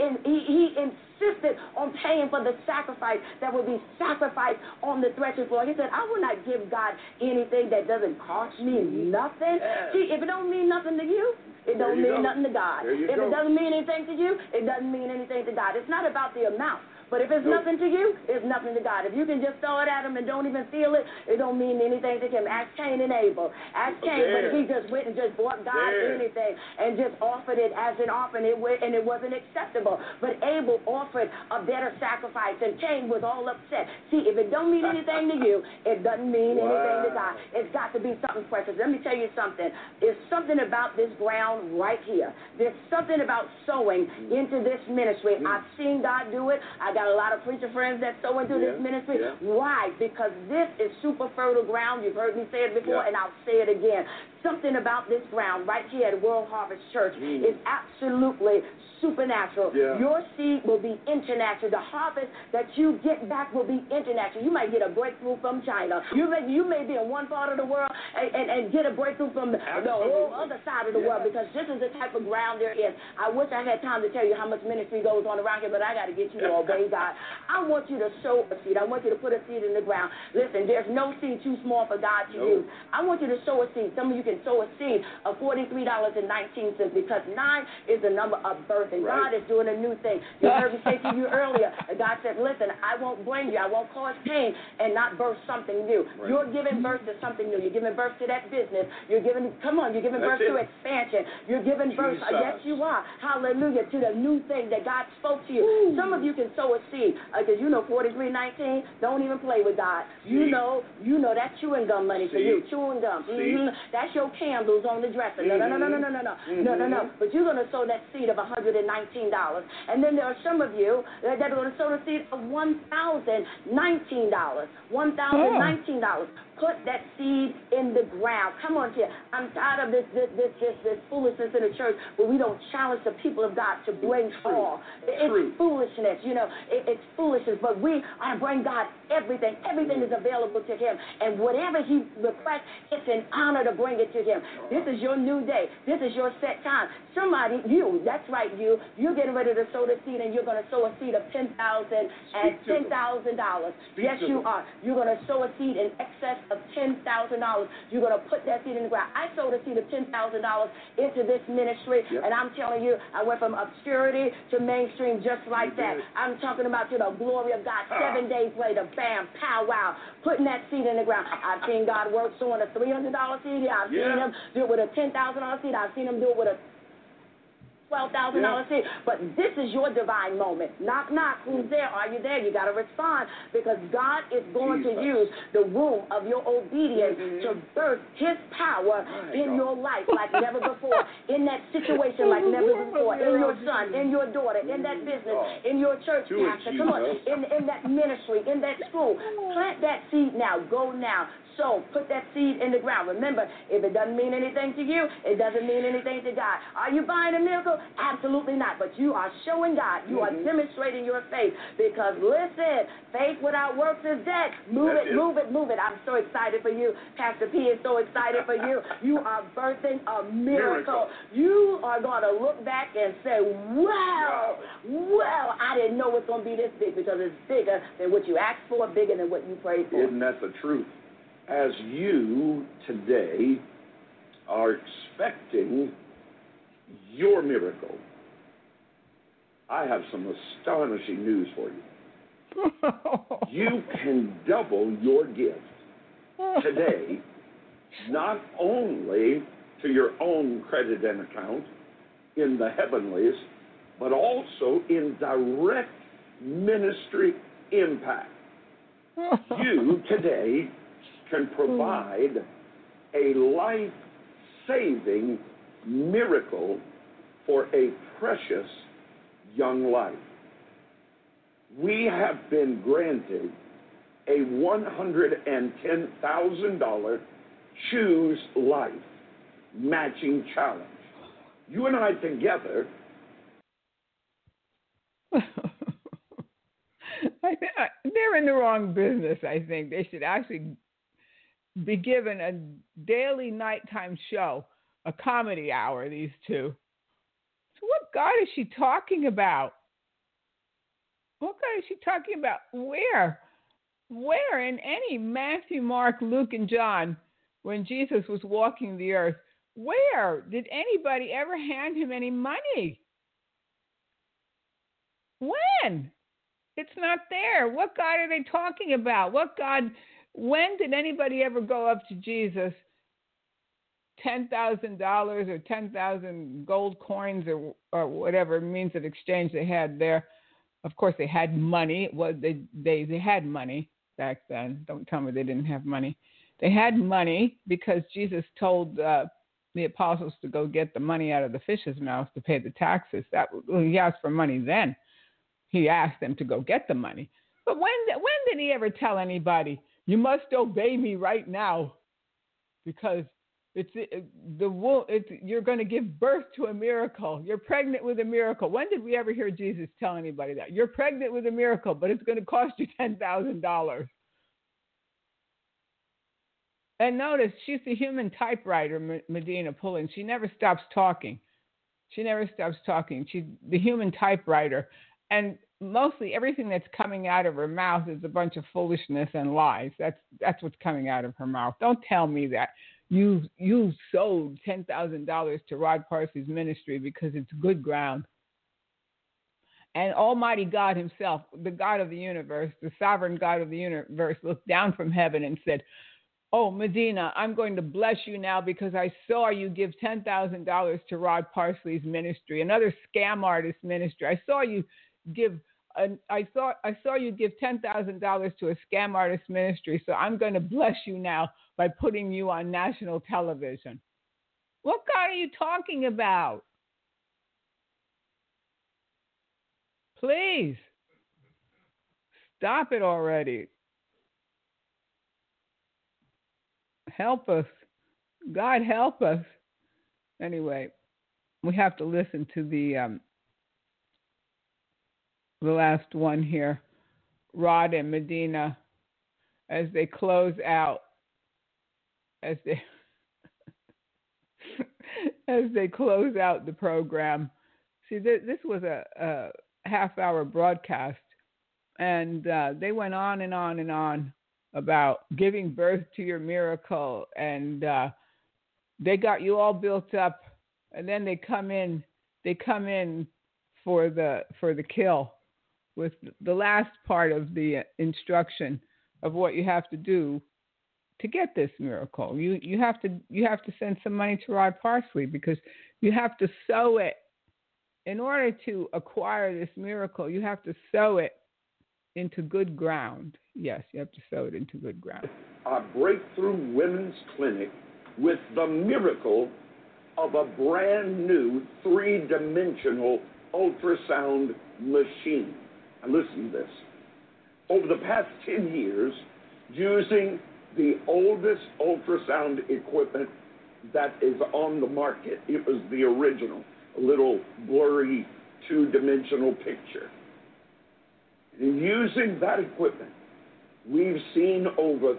insisted on paying for the sacrifice that would be sacrificed on the threshing floor. He said, I will not give God anything that doesn't cost me nothing. See, if it don't mean nothing to you, it don't mean nothing to God. If it doesn't mean anything to you, it doesn't mean anything to God. It's not about the amount. But if it's nothing to you, it's nothing to God. If you can just throw it at him and don't even feel it, it don't mean anything to him. Ask Cain and Abel. Ask Cain, but if he just went and just bought God anything and just offered it as an offering, and it wasn't acceptable. But Abel offered a better sacrifice, and Cain was all upset. See, if it don't mean anything to you, it doesn't mean anything to God. It's got to be something precious. Let me tell you something. There's something about this ground right here. There's something about sowing into this ministry. I've seen God do it. I got a lot of preacher friends that sow into this ministry. Why? Because this is super fertile ground. You've heard me say it before, and I'll say it again. something about this ground right here at World Harvest Church is absolutely supernatural. Yeah. Your seed will be international. The harvest that you get back will be international. You might get a breakthrough from China. You may be in one part of the world and get a breakthrough from the whole other side of the world, because this is the type of ground there is. I wish I had time to tell you how much ministry goes on around here, but I got to get you to obey God. I want you to sow a seed. I want you to put a seed in the ground. Listen, there's no seed too small for God to use. I want you to sow a seed. Some of you can sow a seed of $43.19, because 9 is the number of birth, and God is doing a new thing. You heard me say to you earlier, and God said, listen, I won't bring you, I won't cause pain and not birth something new. You're giving birth to something new. You're giving birth to that business. You're giving birth to expansion. You're giving birth, yes you are, hallelujah, to the new thing that God spoke to you. Some of you can sow a seed, because you know 43.19, don't even play with God. You know that's chewing gum money for you, chewing gum. That's your candles on the dresser. No. But you're going to sow that seed of $119. And then there are some of you that are going to sow the seed of $1,019. $1,019. Put that seed in the ground. Come on here. I'm tired of this foolishness in the church where we don't challenge the people of God to bring all. It's foolishness, it's foolishness. But we are to bring God everything. Everything is available to Him. And whatever He requests, it's an honor to bring it to Him. This is your new day. This is your set time. Somebody, that's right, you're getting ready to sow the seed, and you're going to sow a seed of $10,000 and $10,000. Yes, you are. You're going to sow a seed in excess of $10,000. You're going to put that seed in the ground. I sowed a seed of $10,000 into this ministry, and I'm telling you, I went from obscurity to mainstream just like that. I'm talking about to the glory of God. 7 days later, bam, pow, wow, putting that seed in the ground. I've seen God work sowing a $300 seed. I've seen Him do it with a $10,000 seed. I've seen Him do it with a $12,000 seed. But this is your divine moment. Knock, knock. Who's there? Are you there? You got to respond, because God is going to use the womb of your obedience to birth His power in your life like never before, in that situation like never before, in your son, in your daughter, in that business, in your church pastor. Come on, in that ministry, in that school. Plant that seed now. Go now. So put that seed in the ground. Remember, if it doesn't mean anything to you, it doesn't mean anything to God. Are you buying a miracle? Absolutely not. But you are showing God. You are demonstrating your faith. Because listen, faith without works is dead. Move it. I'm so excited for you. Pastor P is so excited for you. You are birthing a miracle. You are going to look back and say, wow, I didn't know it's going to be this big, because it's bigger than what you asked for, bigger than what you prayed for. Isn't that the truth? As you today are expecting your miracle, I have some astonishing news for you. You can double your gift today, not only to your own credit and account in the heavenlies, but also in direct ministry impact. You today can provide a life-saving miracle for a precious young life. We have been granted a $110,000 Choose Life matching challenge. You and I together. They're in the wrong business, I think. They should actually be given a daily nighttime show, a comedy hour, these two. So what God is she talking about? What God is she talking about? Where in any Matthew, Mark, Luke, and John, when Jesus was walking the earth, where did anybody ever hand him any money? When? It's not there. What God are they talking about? When did anybody ever go up to Jesus, $10,000 or 10,000 gold coins or whatever means of exchange they had there? Of course, they had money. They had money back then. Don't tell me they didn't have money. They had money because Jesus told the apostles to go get the money out of the fish's mouth to pay the taxes. He asked for money then. He asked them to go get the money. But when did he ever tell anybody, you must obey me right now, because You're going to give birth to a miracle. You're pregnant with a miracle. When did we ever hear Jesus tell anybody that? You're pregnant with a miracle, but it's going to cost you $10,000. And notice, she's the human typewriter, Medina Pullen. She never stops talking. She's the human typewriter. And mostly everything that's coming out of her mouth is a bunch of foolishness and lies. That's what's coming out of her mouth. Don't tell me that you sold $10,000 to Rod Parsley's ministry because it's good ground. And Almighty God himself, the God of the universe, the sovereign God of the universe, looked down from heaven and said, "Oh, Medina, I'm going to bless you now because I saw you give $10,000 to Rod Parsley's ministry, another scam artist ministry. I saw you give $10,000 to a scam artist ministry, so I'm going to bless you now by putting you on national television." What God are you talking about? Please, stop it already. Help us. God help us. Anyway, we have to listen to the last one here, Rod and Medina, as they close out, as they close out the program. See, this was a half-hour broadcast, and they went on and on and on about giving birth to your miracle, and they got you all built up, and then they come in for the kill with the last part of the instruction of what you have to do to get this miracle. You have to send some money to Rod Parsley because you have to sow it. In order to acquire this miracle, you have to sow it into good ground. Yes, you have to sow it into good ground. A breakthrough women's clinic with the miracle of a brand new 3-dimensional ultrasound machine. And listen to this. Over the past 10 years, using the oldest ultrasound equipment that is on the market, it was the original, a little blurry 2-dimensional picture. And using that equipment, we've seen over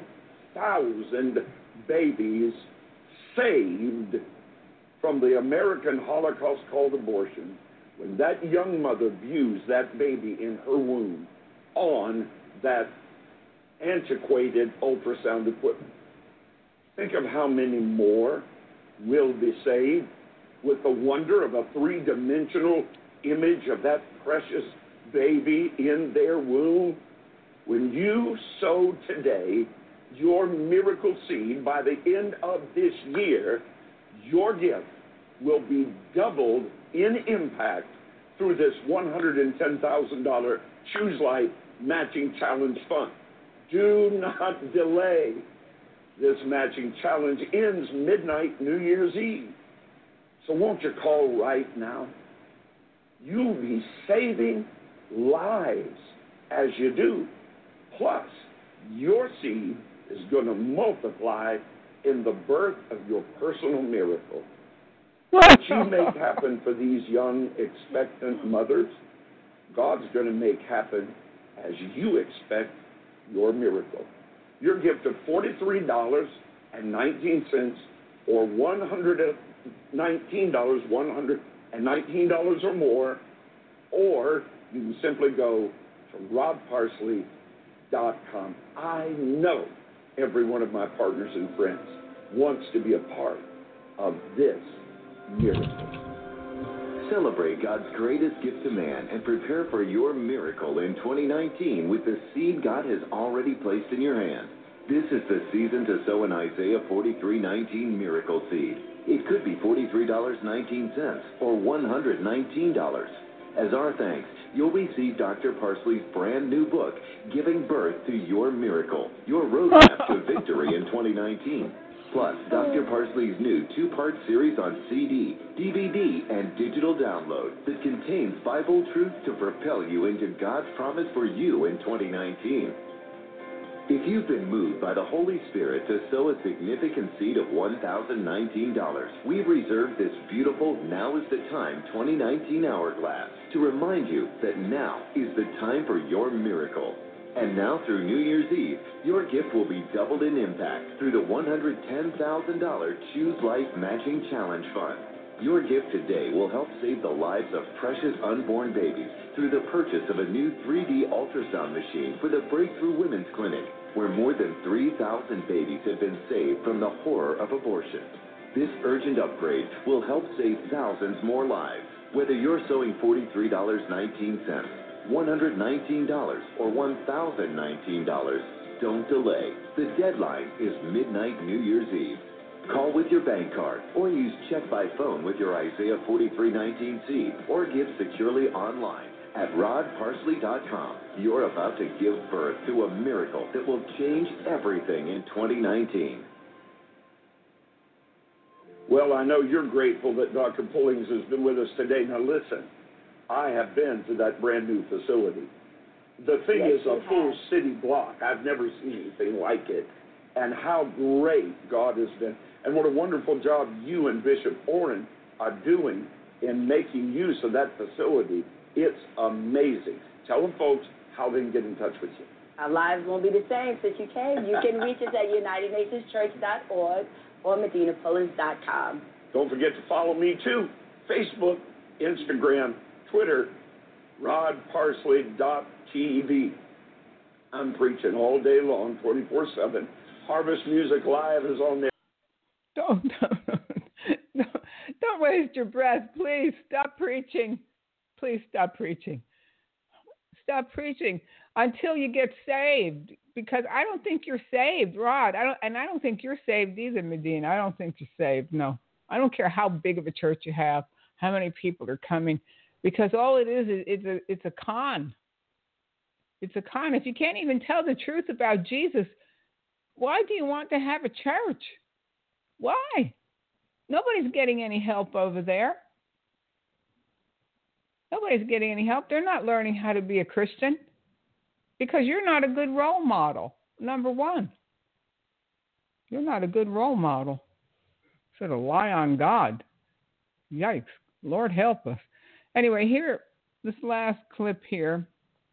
3,000 babies saved from the American Holocaust called abortion when that young mother views that baby in her womb on that antiquated ultrasound equipment. Think of how many more will be saved with the wonder of a 3-dimensional image of that precious baby in their womb. When you sow today your miracle seed, by the end of this year, your gift will be doubled in impact through this $110,000 Choose Life Matching Challenge Fund. Do not delay. This matching challenge ends midnight New Year's Eve. So won't you call right now? You'll be saving lives as you do. Plus, your seed is going to multiply in the birth of your personal miracle. What you make happen for these young, expectant mothers, God's going to make happen as you expect your miracle. Your gift of $43.19 or $119 or more, or you can simply go to rodparsley.com. I know every one of my partners and friends wants to be a part of this miracle. Celebrate God's greatest gift to man and prepare for your miracle in 2019 with the seed God has already placed in your hand. This is the season to sow an Isaiah 43:19 miracle seed. It could be $43.19 or $119. As our thanks, you'll receive Dr. Parsley's brand new book, Giving Birth to Your Miracle, your roadmap to victory in 2019. Plus, Dr. Parsley's new 2-part series on CD, DVD, and digital download that contains Bible truth to propel you into God's promise for you in 2019. If you've been moved by the Holy Spirit to sow a significant seed of $1,019, we've reserved this beautiful Now is the Time 2019 hourglass to remind you that now is the time for your miracle. And now through New Year's Eve, your gift will be doubled in impact through the $110,000 Choose Life Matching Challenge Fund. Your gift today will help save the lives of precious unborn babies through the purchase of a new 3D ultrasound machine for the Breakthrough Women's Clinic, where more than 3,000 babies have been saved from the horror of abortion. This urgent upgrade will help save thousands more lives. Whether you're sowing $43.19, $119, or $1,019, don't delay. The deadline is midnight New Year's Eve. Call with your bank card or use check by phone with your Isaiah 43:19 seed or give securely online at rodparsley.com. You're about to give birth to a miracle that will change everything in 2019. Well, I know you're grateful that Dr. Pullings has been with us today. Now listen, I have been to that brand new facility. The thing is a full city block. I've never seen anything like it. And how great God has been. And what a wonderful job you and Bishop Orrin are doing in making use of that facility. It's amazing. Tell them, folks, how they can get in touch with you. Our lives won't be the same since you came. You can reach us at UnitedNationsChurch.org or MedinaPullings.com. Don't forget to follow me, too. Facebook, Instagram, Twitter, rodparsley.tv. I'm preaching all day long, 24/7. Harvest Music Live is on there. Don't waste your breath. Please stop preaching. Please stop preaching. Stop preaching until you get saved, because I don't think you're saved, Rod. I don't think you're saved either, Medina. I don't think you're saved. No, I don't care how big of a church you have, how many people are coming, because all it is it's a con. It's a con. If you can't even tell the truth about Jesus, why do you want to have a church? Why? Nobody's getting any help over there. Nobody's getting any help. They're not learning how to be a Christian because you're not a good role model, number one. You're not a good role model. Sort of lie on God. Yikes. Lord help us. Anyway, here, this last clip here,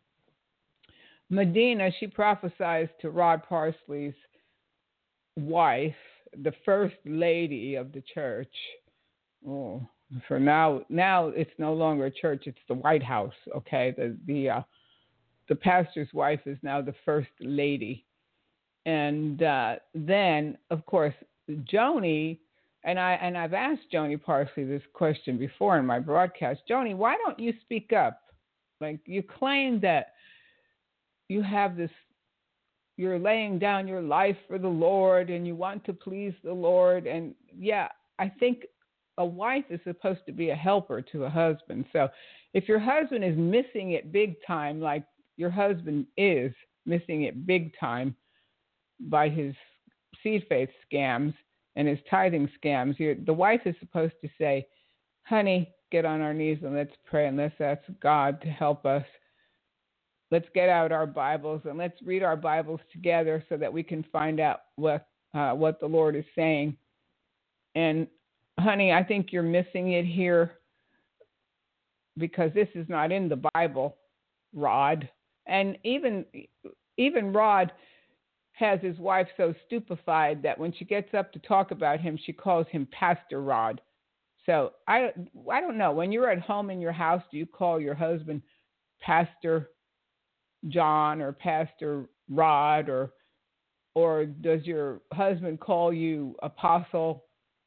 Medina, she prophesies to Rod Parsley's wife, the first lady of the church. Oh, for now it's no longer a church; it's the White House. Okay, the pastor's wife is now the first lady, and then of course Joni, and I've asked Joni Parsley this question before in my broadcast. Joni, why don't you speak up? Like, you claim that you have this, you're laying down your life for the Lord and you want to please the Lord. And yeah, I think a wife is supposed to be a helper to a husband. So if your husband is missing it big time, like your husband is missing it big time by his seed faith scams and his tithing scams, the wife is supposed to say, honey, get on our knees and let's pray and let's ask God to help us. Let's get out our Bibles and let's read our Bibles together so that we can find out what the Lord is saying. And honey, I think you're missing it here because this is not in the Bible, Rod. And even Rod has his wife so stupefied that when she gets up to talk about him, she calls him Pastor Rod. So I don't know. When you're at home in your house, do you call your husband Pastor John or Pastor Rod, or does your husband call you Apostle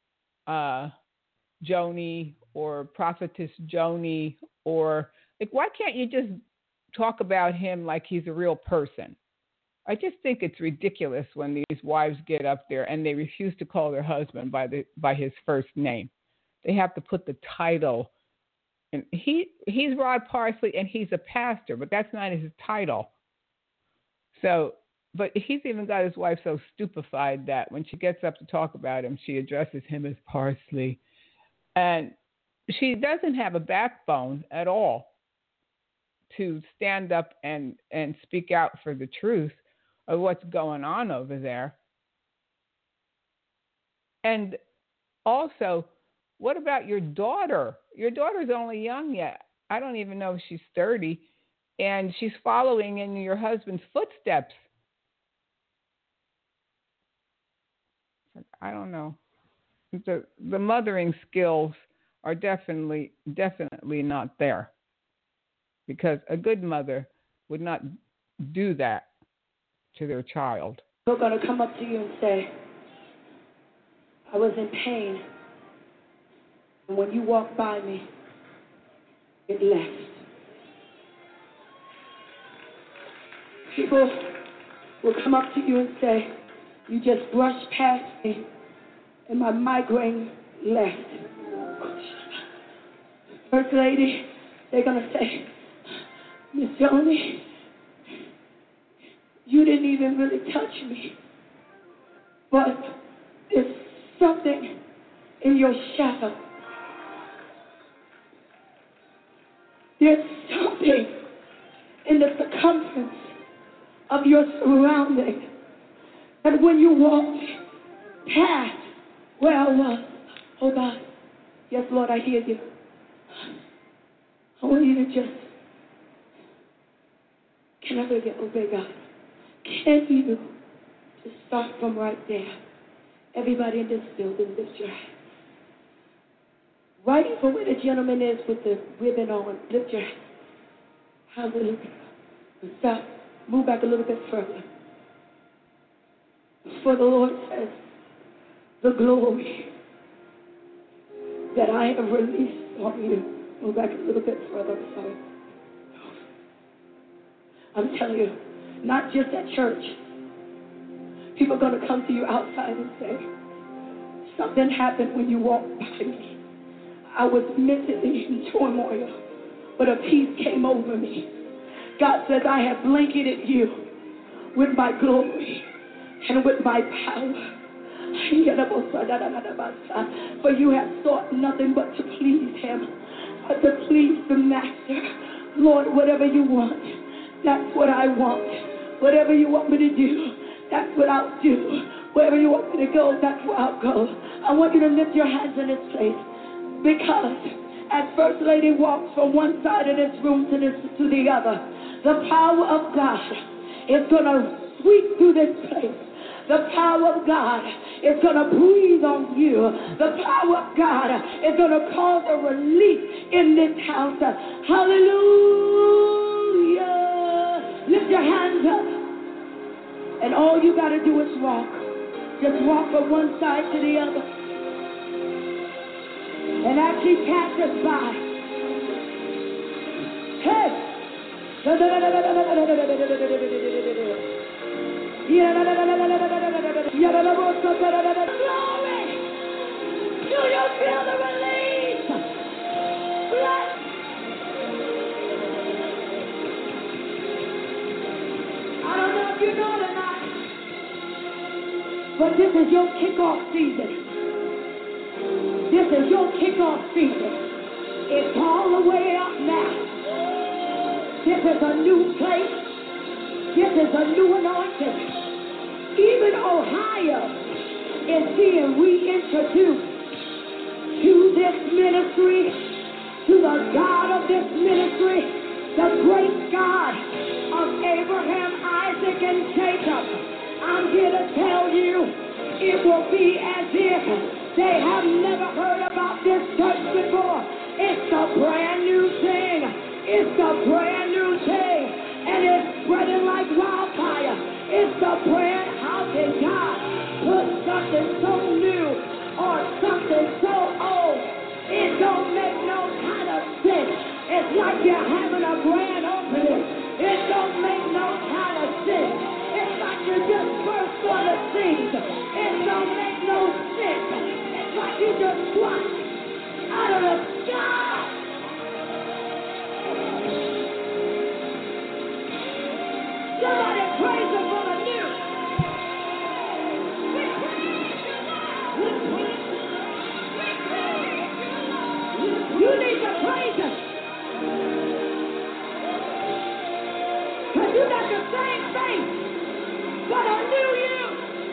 Joni or Prophetess Joni? Or like, why can't you just talk about him like he's a real person? I just think it's ridiculous when these wives get up there and they refuse to call their husband by his first name. They have to put the title. And he's Rod Parsley and he's a pastor, but that's not his title. So, but he's even got his wife so stupefied that when she gets up to talk about him, she addresses him as Parsley. And she doesn't have a backbone at all to stand up and speak out for the truth of what's going on over there. And also, what about your daughter? Your daughter's only young yet. I don't even know if she's 30, and she's following in your husband's footsteps. I don't know. The mothering skills are definitely not there, because a good mother would not do that to their child. We're going to come up to you and say, I was in pain, and when you walked by me, it left. People will come up to you and say, you just brushed past me, and my migraine left. First lady, they're going to say, Miss Joni, you didn't even really touch me, but there's something in your shadow. There's something in the circumference of your surrounding that when you walk past where I was, oh God, yes, Lord, I hear you. I want you to just, can I obey God? Can you just start from right there? Everybody in this building, lift your hand. Right for where the gentleman is with the ribbon on, lift your hand. Hallelujah. And stop. Move back a little bit further. For the Lord says, the glory that I have released on you. Move back a little bit further. I'm sorry. I'm telling you, not just at church. People are going to come to you outside and say, something happened when you walked by me. I was mentally in turmoil, but a peace came over me. God says, I have blanketed you with my glory and with my power. For you have sought nothing but to please him, but to please the master. Lord, whatever you want, that's what I want. Whatever you want me to do, that's what I'll do. Wherever you want me to go, that's where I'll go. I want you to lift your hands in this place. Because as First Lady walks from one side of this room to the other, the power of God is going to sweep through this place. The power of God is going to breathe on you. The power of God is going to cause a relief in this house. Hallelujah. Lift your hands up. And all you got to do is walk. Just walk from one side to the other. And as he passes by, hey! Glory! Do you feel the release? I don't know if you know it or not, but this is your kickoff season. This is your kickoff season. It's all the way up now. This is a new place. This is a new anointing. Even Ohio is being reintroduced to this ministry, to the God of this ministry, the great God of Abraham, Isaac, and Jacob. I'm here to tell you, it will be as if they have never heard about this church before. It's a brand new thing. It's a brand new thing. And it's spreading like wildfire. It's a brand. How can God put something so new or something so old? It don't make no kind of sense. It's like you're having a grand opening. It don't make no kind of sense. It's like you just burst on the scenes. It don't make no sense. It's like you just dropped out of the sky. Somebody praise him for the new. You need to praise him. Because you got the same faith But I knew you.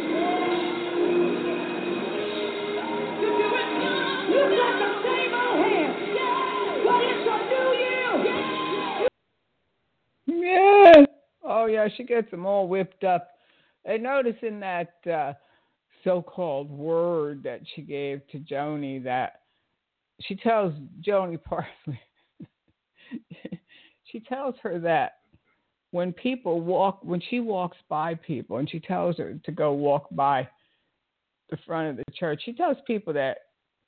You got the same old hand. But it's a new you. Yeah. Oh, yeah, she gets them all whipped up. And notice in that so-called word that she gave to Joni that she tells Joni Parsley, she tells her that when she walks by people, and she tells her to go walk by the front of the church, she tells people that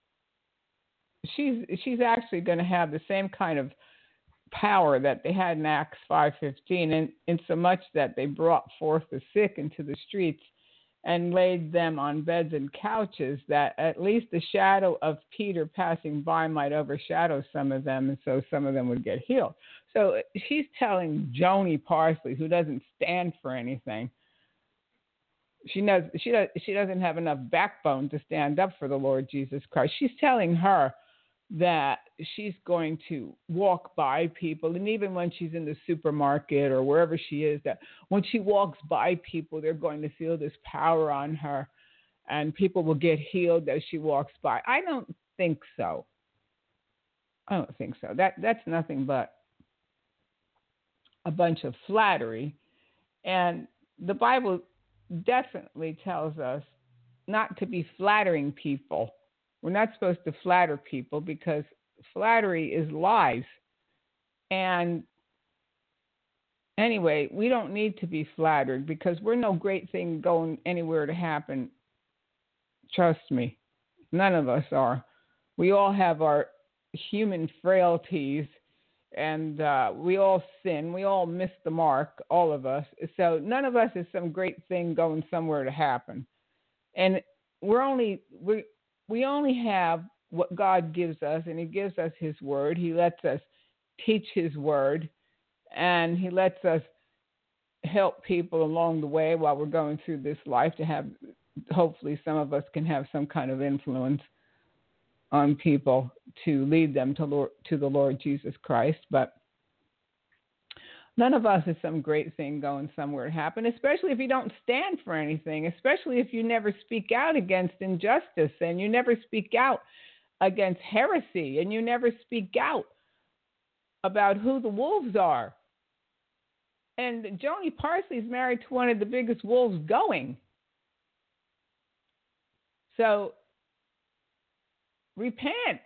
she's actually going to have the same kind of power that they had in Acts 5:15, and in so much that they brought forth the sick into the streets and laid them on beds and couches, that at least the shadow of Peter passing by might overshadow some of them, and so some of them would get healed. So she's telling Joni Parsley, who doesn't stand for anything, she doesn't have enough backbone to stand up for the Lord Jesus Christ. She's telling her that she's going to walk by people, and even when she's in the supermarket or wherever she is, that when she walks by people, they're going to feel this power on her, and people will get healed as she walks by. I don't think so. That's nothing but a bunch of flattery, and the Bible definitely tells us not to be flattering people. We're not supposed to flatter people because flattery is lies. And anyway, we don't need to be flattered because we're no great thing going anywhere to happen. Trust me, none of us are. We all have our human frailties, and we all sin. We all miss the mark, all of us. So none of us is some great thing going somewhere to happen. And we only have what God gives us, and He gives us His Word. He lets us teach His Word, and He lets us help people along the way while we're going through this life to have, hopefully some of us can have some kind of influence on people to lead them to the Lord Jesus Christ. But none of us is some great thing going somewhere to happen, especially if you don't stand for anything, especially if you never speak out against injustice, and you never speak out against heresy, and you never speak out about who the wolves are. And Joni Parsley's married to one of the biggest wolves going. So repent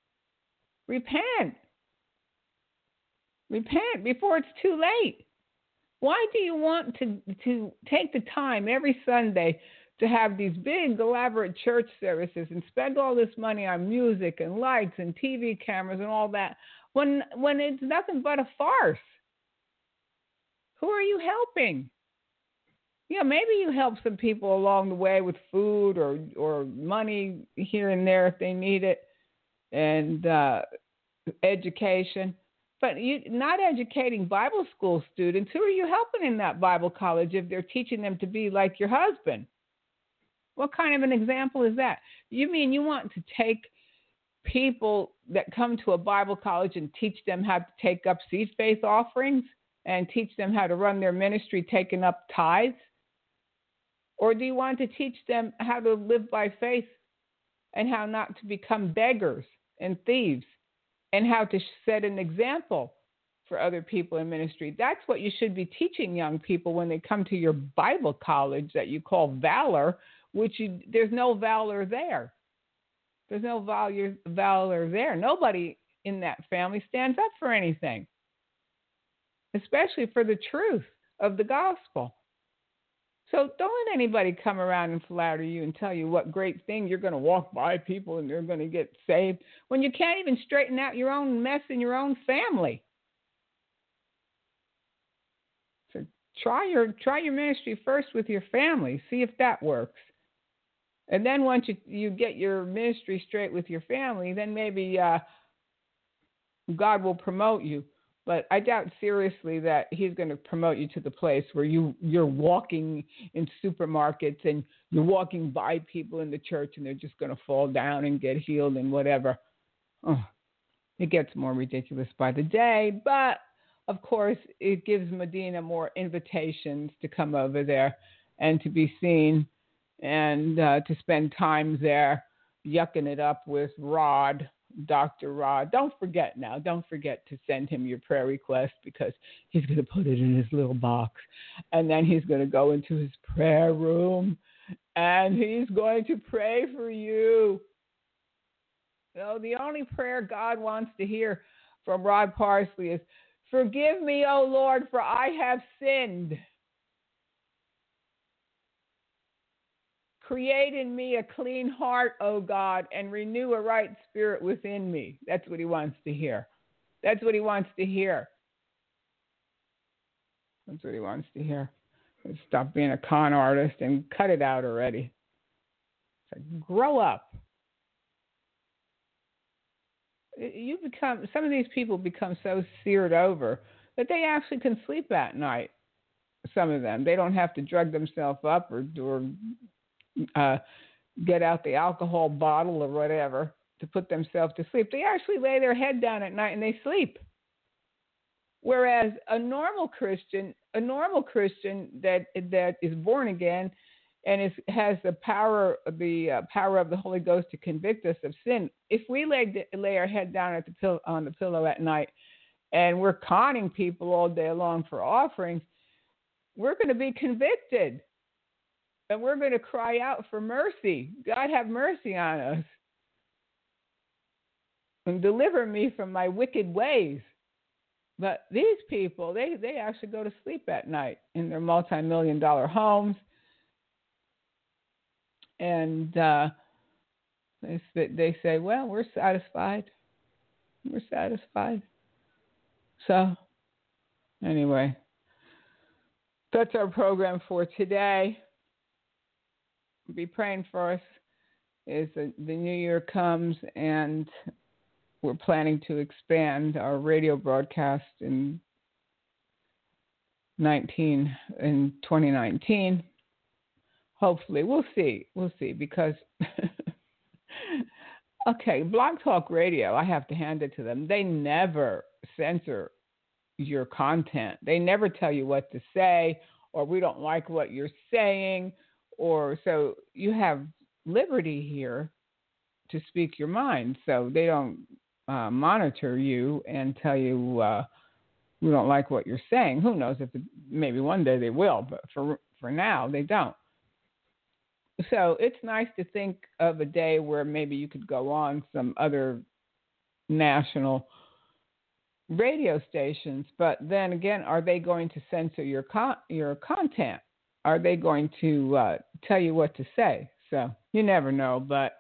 before it's too late. Why do you want to take the time every Sunday to have these big elaborate church services and spend all this money on music and lights and TV cameras and all that when it's nothing but a farce? Who are you helping? Yeah, maybe you help some people along the way with food or money here and there if they need it, and education. But you're not educating Bible school students. Who are you helping in that Bible college if they're teaching them to be like your husband? What kind of an example is that? You mean you want to take people that come to a Bible college and teach them how to take up seed faith offerings and teach them how to run their ministry taking up tithes? Or do you want to teach them how to live by faith and how not to become beggars and thieves and how to set an example for other people in ministry? That's what you should be teaching young people when they come to your Bible college that you call Valor, there's no valor there. There's no valor there. Nobody in that family stands up for anything, especially for the truth of the gospel. So don't let anybody come around and flatter you and tell you what great thing you're going to walk by people and they're going to get saved when you can't even straighten out your own mess in your own family. So try your ministry first with your family. See if that works. And then once you get your ministry straight with your family, then maybe God will promote you. But I doubt seriously that He's going to promote you to the place where you're walking in supermarkets and you're walking by people in the church and they're just going to fall down and get healed and whatever. Oh, it gets more ridiculous by the day. But, of course, it gives Medina more invitations to come over there and to be seen and to spend time there yucking it up with Rod, Dr. Rod. Don't forget to send him your prayer request, because he's going to put it in his little box. And then he's going to go into his prayer room and he's going to pray for you. So the only prayer God wants to hear from Rod Parsley is, "Forgive me, O Lord, for I have sinned. Create in me a clean heart, O God, and renew a right spirit within me." That's what he wants to hear. That's what he wants to hear. That's what he wants to hear. Stop being a con artist and cut it out already. It's like, grow up. Some of these people become so seared over that they actually can sleep at night. Some of them, they don't have to drug themselves up or get out the alcohol bottle or whatever to put themselves to sleep. They actually lay their head down at night and they sleep. Whereas a normal Christian that is born again and has the power of the Holy Ghost to convict us of sin, if we lay our head down on the pillow at night and we're conning people all day long for offerings, we're going to be convicted. And we're going to cry out for mercy. God, have mercy on us. And deliver me from my wicked ways. But these people, they actually go to sleep at night in their multi-million-dollar homes. And they say, well, we're satisfied. We're satisfied. So, anyway, that's our program for today. Be praying for us as the new year comes, and we're planning to expand our radio broadcast in 2019. Hopefully, we'll see, because okay, Blog Talk Radio, I have to hand it to them. They never censor your content. They never tell you what to say, or we don't like what you're saying. Or so you have liberty here to speak your mind. So they don't monitor you and tell you we don't like what you're saying. Who knows if maybe one day they will, but for now they don't. So it's nice to think of a day where maybe you could go on some other national radio stations. But then again, are they going to censor your content? Are they going to tell you what to say? So you never know, but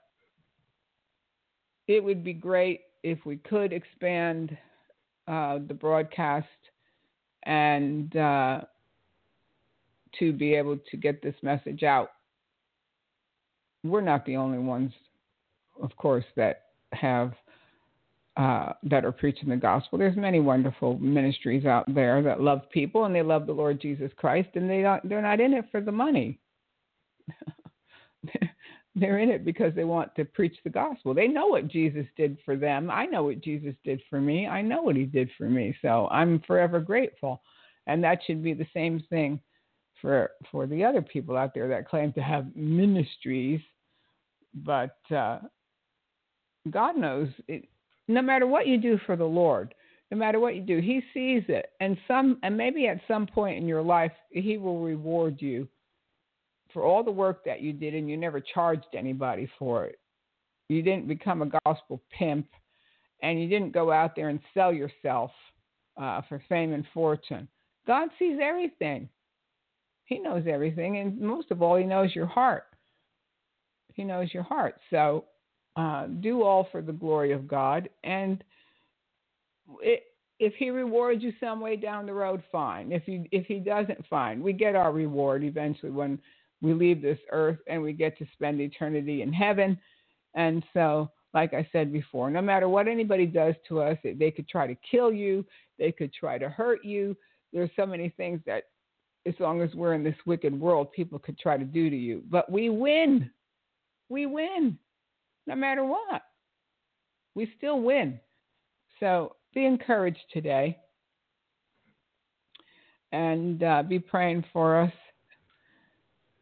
it would be great if we could expand the broadcast and to be able to get this message out. We're not the only ones, of course, that have that are preaching the gospel. There's many wonderful ministries out there that love people and they love the Lord Jesus Christ, and they're not in it for the money. They're in it because they want to preach the gospel. They know what Jesus did for them. I know what Jesus did for me. I know what he did for me. So I'm forever grateful. And that should be the same thing for the other people out there that claim to have ministries. But God knows it. No matter what you do for the Lord, no matter what you do, he sees it. And maybe at some point in your life, he will reward you for all the work that you did, and you never charged anybody for it. You didn't become a gospel pimp, and you didn't go out there and sell yourself for fame and fortune. God sees everything. He knows everything, and most of all, he knows your heart. He knows your heart. So do all for the glory of God, and if he rewards you some way down the road, fine. If he doesn't, fine. We get our reward eventually when we leave this earth and we get to spend eternity in heaven. And so, like I said before, no matter what anybody does to us, they could try to kill you, they could try to hurt you. There's so many things that, as long as we're in this wicked world, people could try to do to you. But we win. We win. No matter what, we still win. So be encouraged today and be praying for us.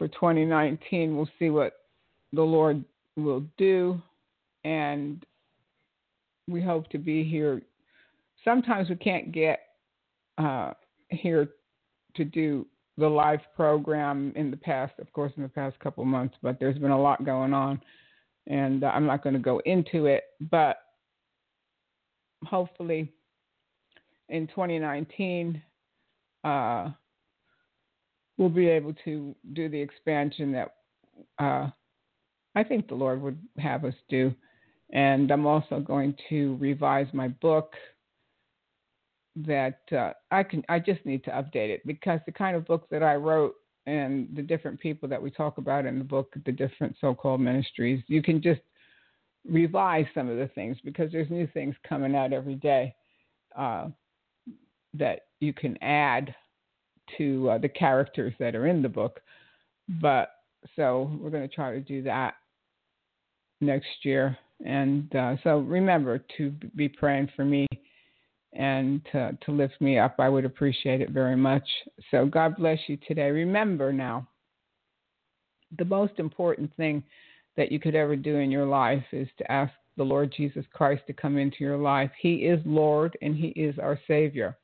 for 2019. We'll see what the Lord will do, and we hope to be here. Sometimes we can't get here to do the live program in the past couple of months, but there's been a lot going on, and I'm not going to go into it, but hopefully in 2019 we'll be able to do the expansion that I think the Lord would have us do. And I'm also going to revise my book that I just need to update it, because the kind of book that I wrote and the different people that we talk about in the book, the different so-called ministries, you can just revise some of the things, because there's new things coming out every day that you can add to the characters that are in the book. But so we're going to try to do that next year. And so remember to be praying for me and to lift me up. I would appreciate it very much. So God bless you today. Remember now, the most important thing that you could ever do in your life is to ask the Lord Jesus Christ to come into your life. He is Lord and He is our Savior.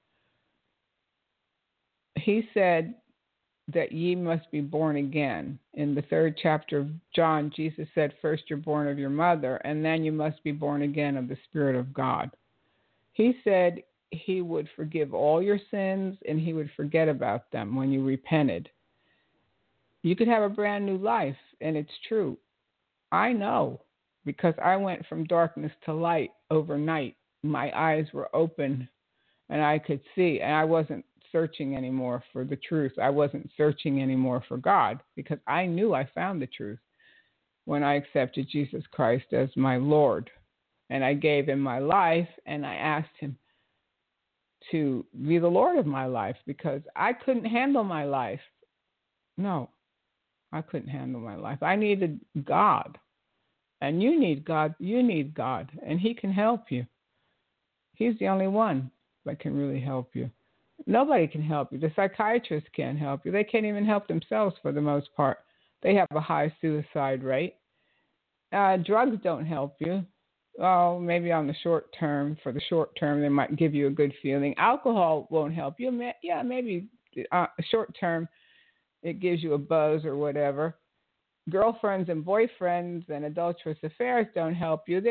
He said that ye must be born again. In the 3rd chapter of John, Jesus said, first you're born of your mother, and then you must be born again of the Spirit of God. He said He would forgive all your sins and He would forget about them when you repented. You could have a brand new life, and it's true. I know, because I went from darkness to light overnight. My eyes were open and I could see, and I wasn't searching anymore for the truth. I wasn't searching anymore for God, because I knew I found the truth when I accepted Jesus Christ as my Lord. And I gave Him my life, and I asked Him to be the Lord of my life, because I couldn't handle my life. No, I couldn't handle my life. I needed God. And you need God. You need God. And He can help you. He's the only one that can really help you. Nobody can help you. The psychiatrists can't help you. They can't even help themselves for the most part. They have a high suicide rate. Drugs don't help you. Oh, maybe on the short term. For the short term, they might give you a good feeling. Alcohol won't help you. Yeah, maybe short term, it gives you a buzz or whatever. Girlfriends and boyfriends and adulterous affairs don't help you.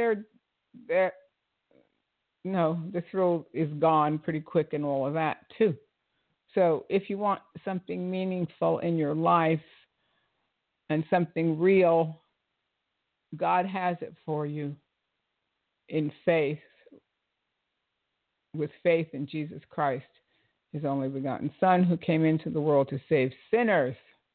The thrill is gone pretty quick and all of that too. So if you want something meaningful in your life and something real, God has it for you in faith, with faith in Jesus Christ, His only begotten Son, who came into the world to save sinners.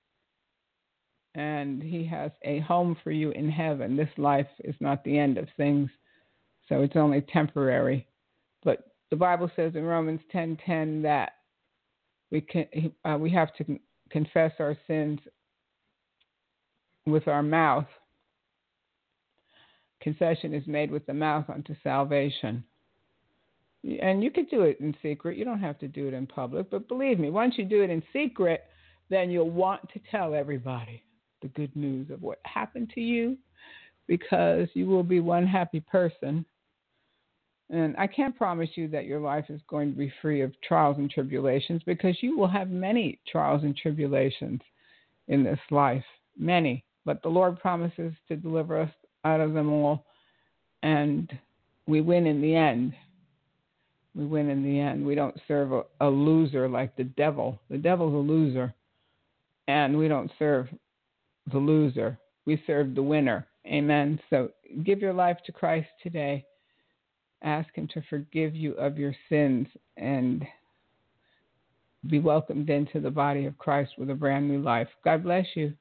And He has a home for you in heaven. This life is not the end of things, so it's only temporary. But the Bible says in Romans 10:10 that we have to confess our sins with our mouth. Confession is made with the mouth unto salvation. And you could do it in secret. You don't have to do it in public. But believe me, once you do it in secret, then you'll want to tell everybody the good news of what happened to you, because you will be one happy person. And I can't promise you that your life is going to be free of trials and tribulations, because you will have many trials and tribulations in this life, many. But the Lord promises to deliver us out of them all, and we win in the end. We win in the end. We don't serve a loser like the devil. The devil's a loser, and we don't serve the loser. We serve the winner. Amen. So give your life to Christ today. Ask Him to forgive you of your sins and be welcomed into the body of Christ with a brand new life. God bless you.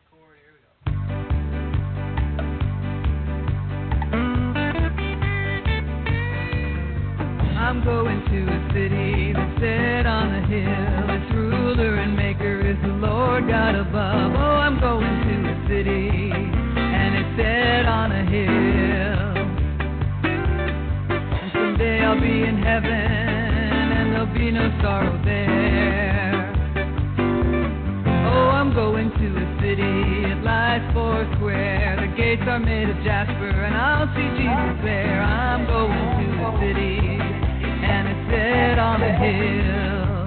I'm going to a city that's set on a hill. Its ruler and maker is the Lord God above. Oh, I'm going to a city and it's set on a hill. And someday I'll be in heaven and there'll be no sorrow there. Oh, I'm going to a city are made of jasper, and I'll see Jesus there. I'm going to a city, and it's set on a hill.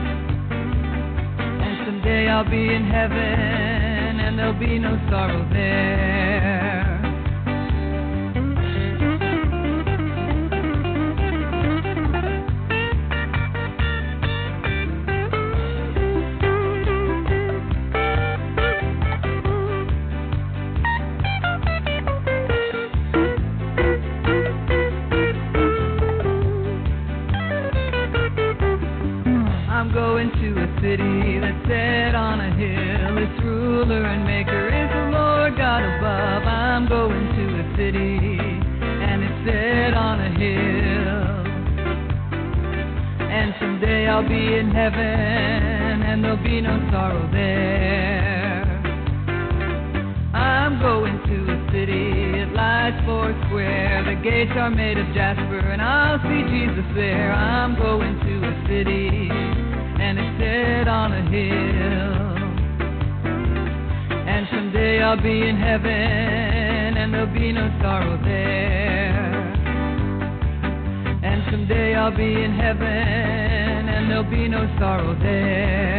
And someday I'll be in heaven, and there'll be no sorrow there. Going to a city that's set on a hill. Its ruler and maker is the Lord God above. I'm going to a city, and it's set on a hill. And someday I'll be in heaven, and there'll be no sorrow there. I'm going to a city, it lies four square. The gates are made of jasper, and I'll see Jesus there. I'm going to a city, and it's set on a hill. And someday I'll be in heaven, and there'll be no sorrow there. And someday I'll be in heaven, and there'll be no sorrow there.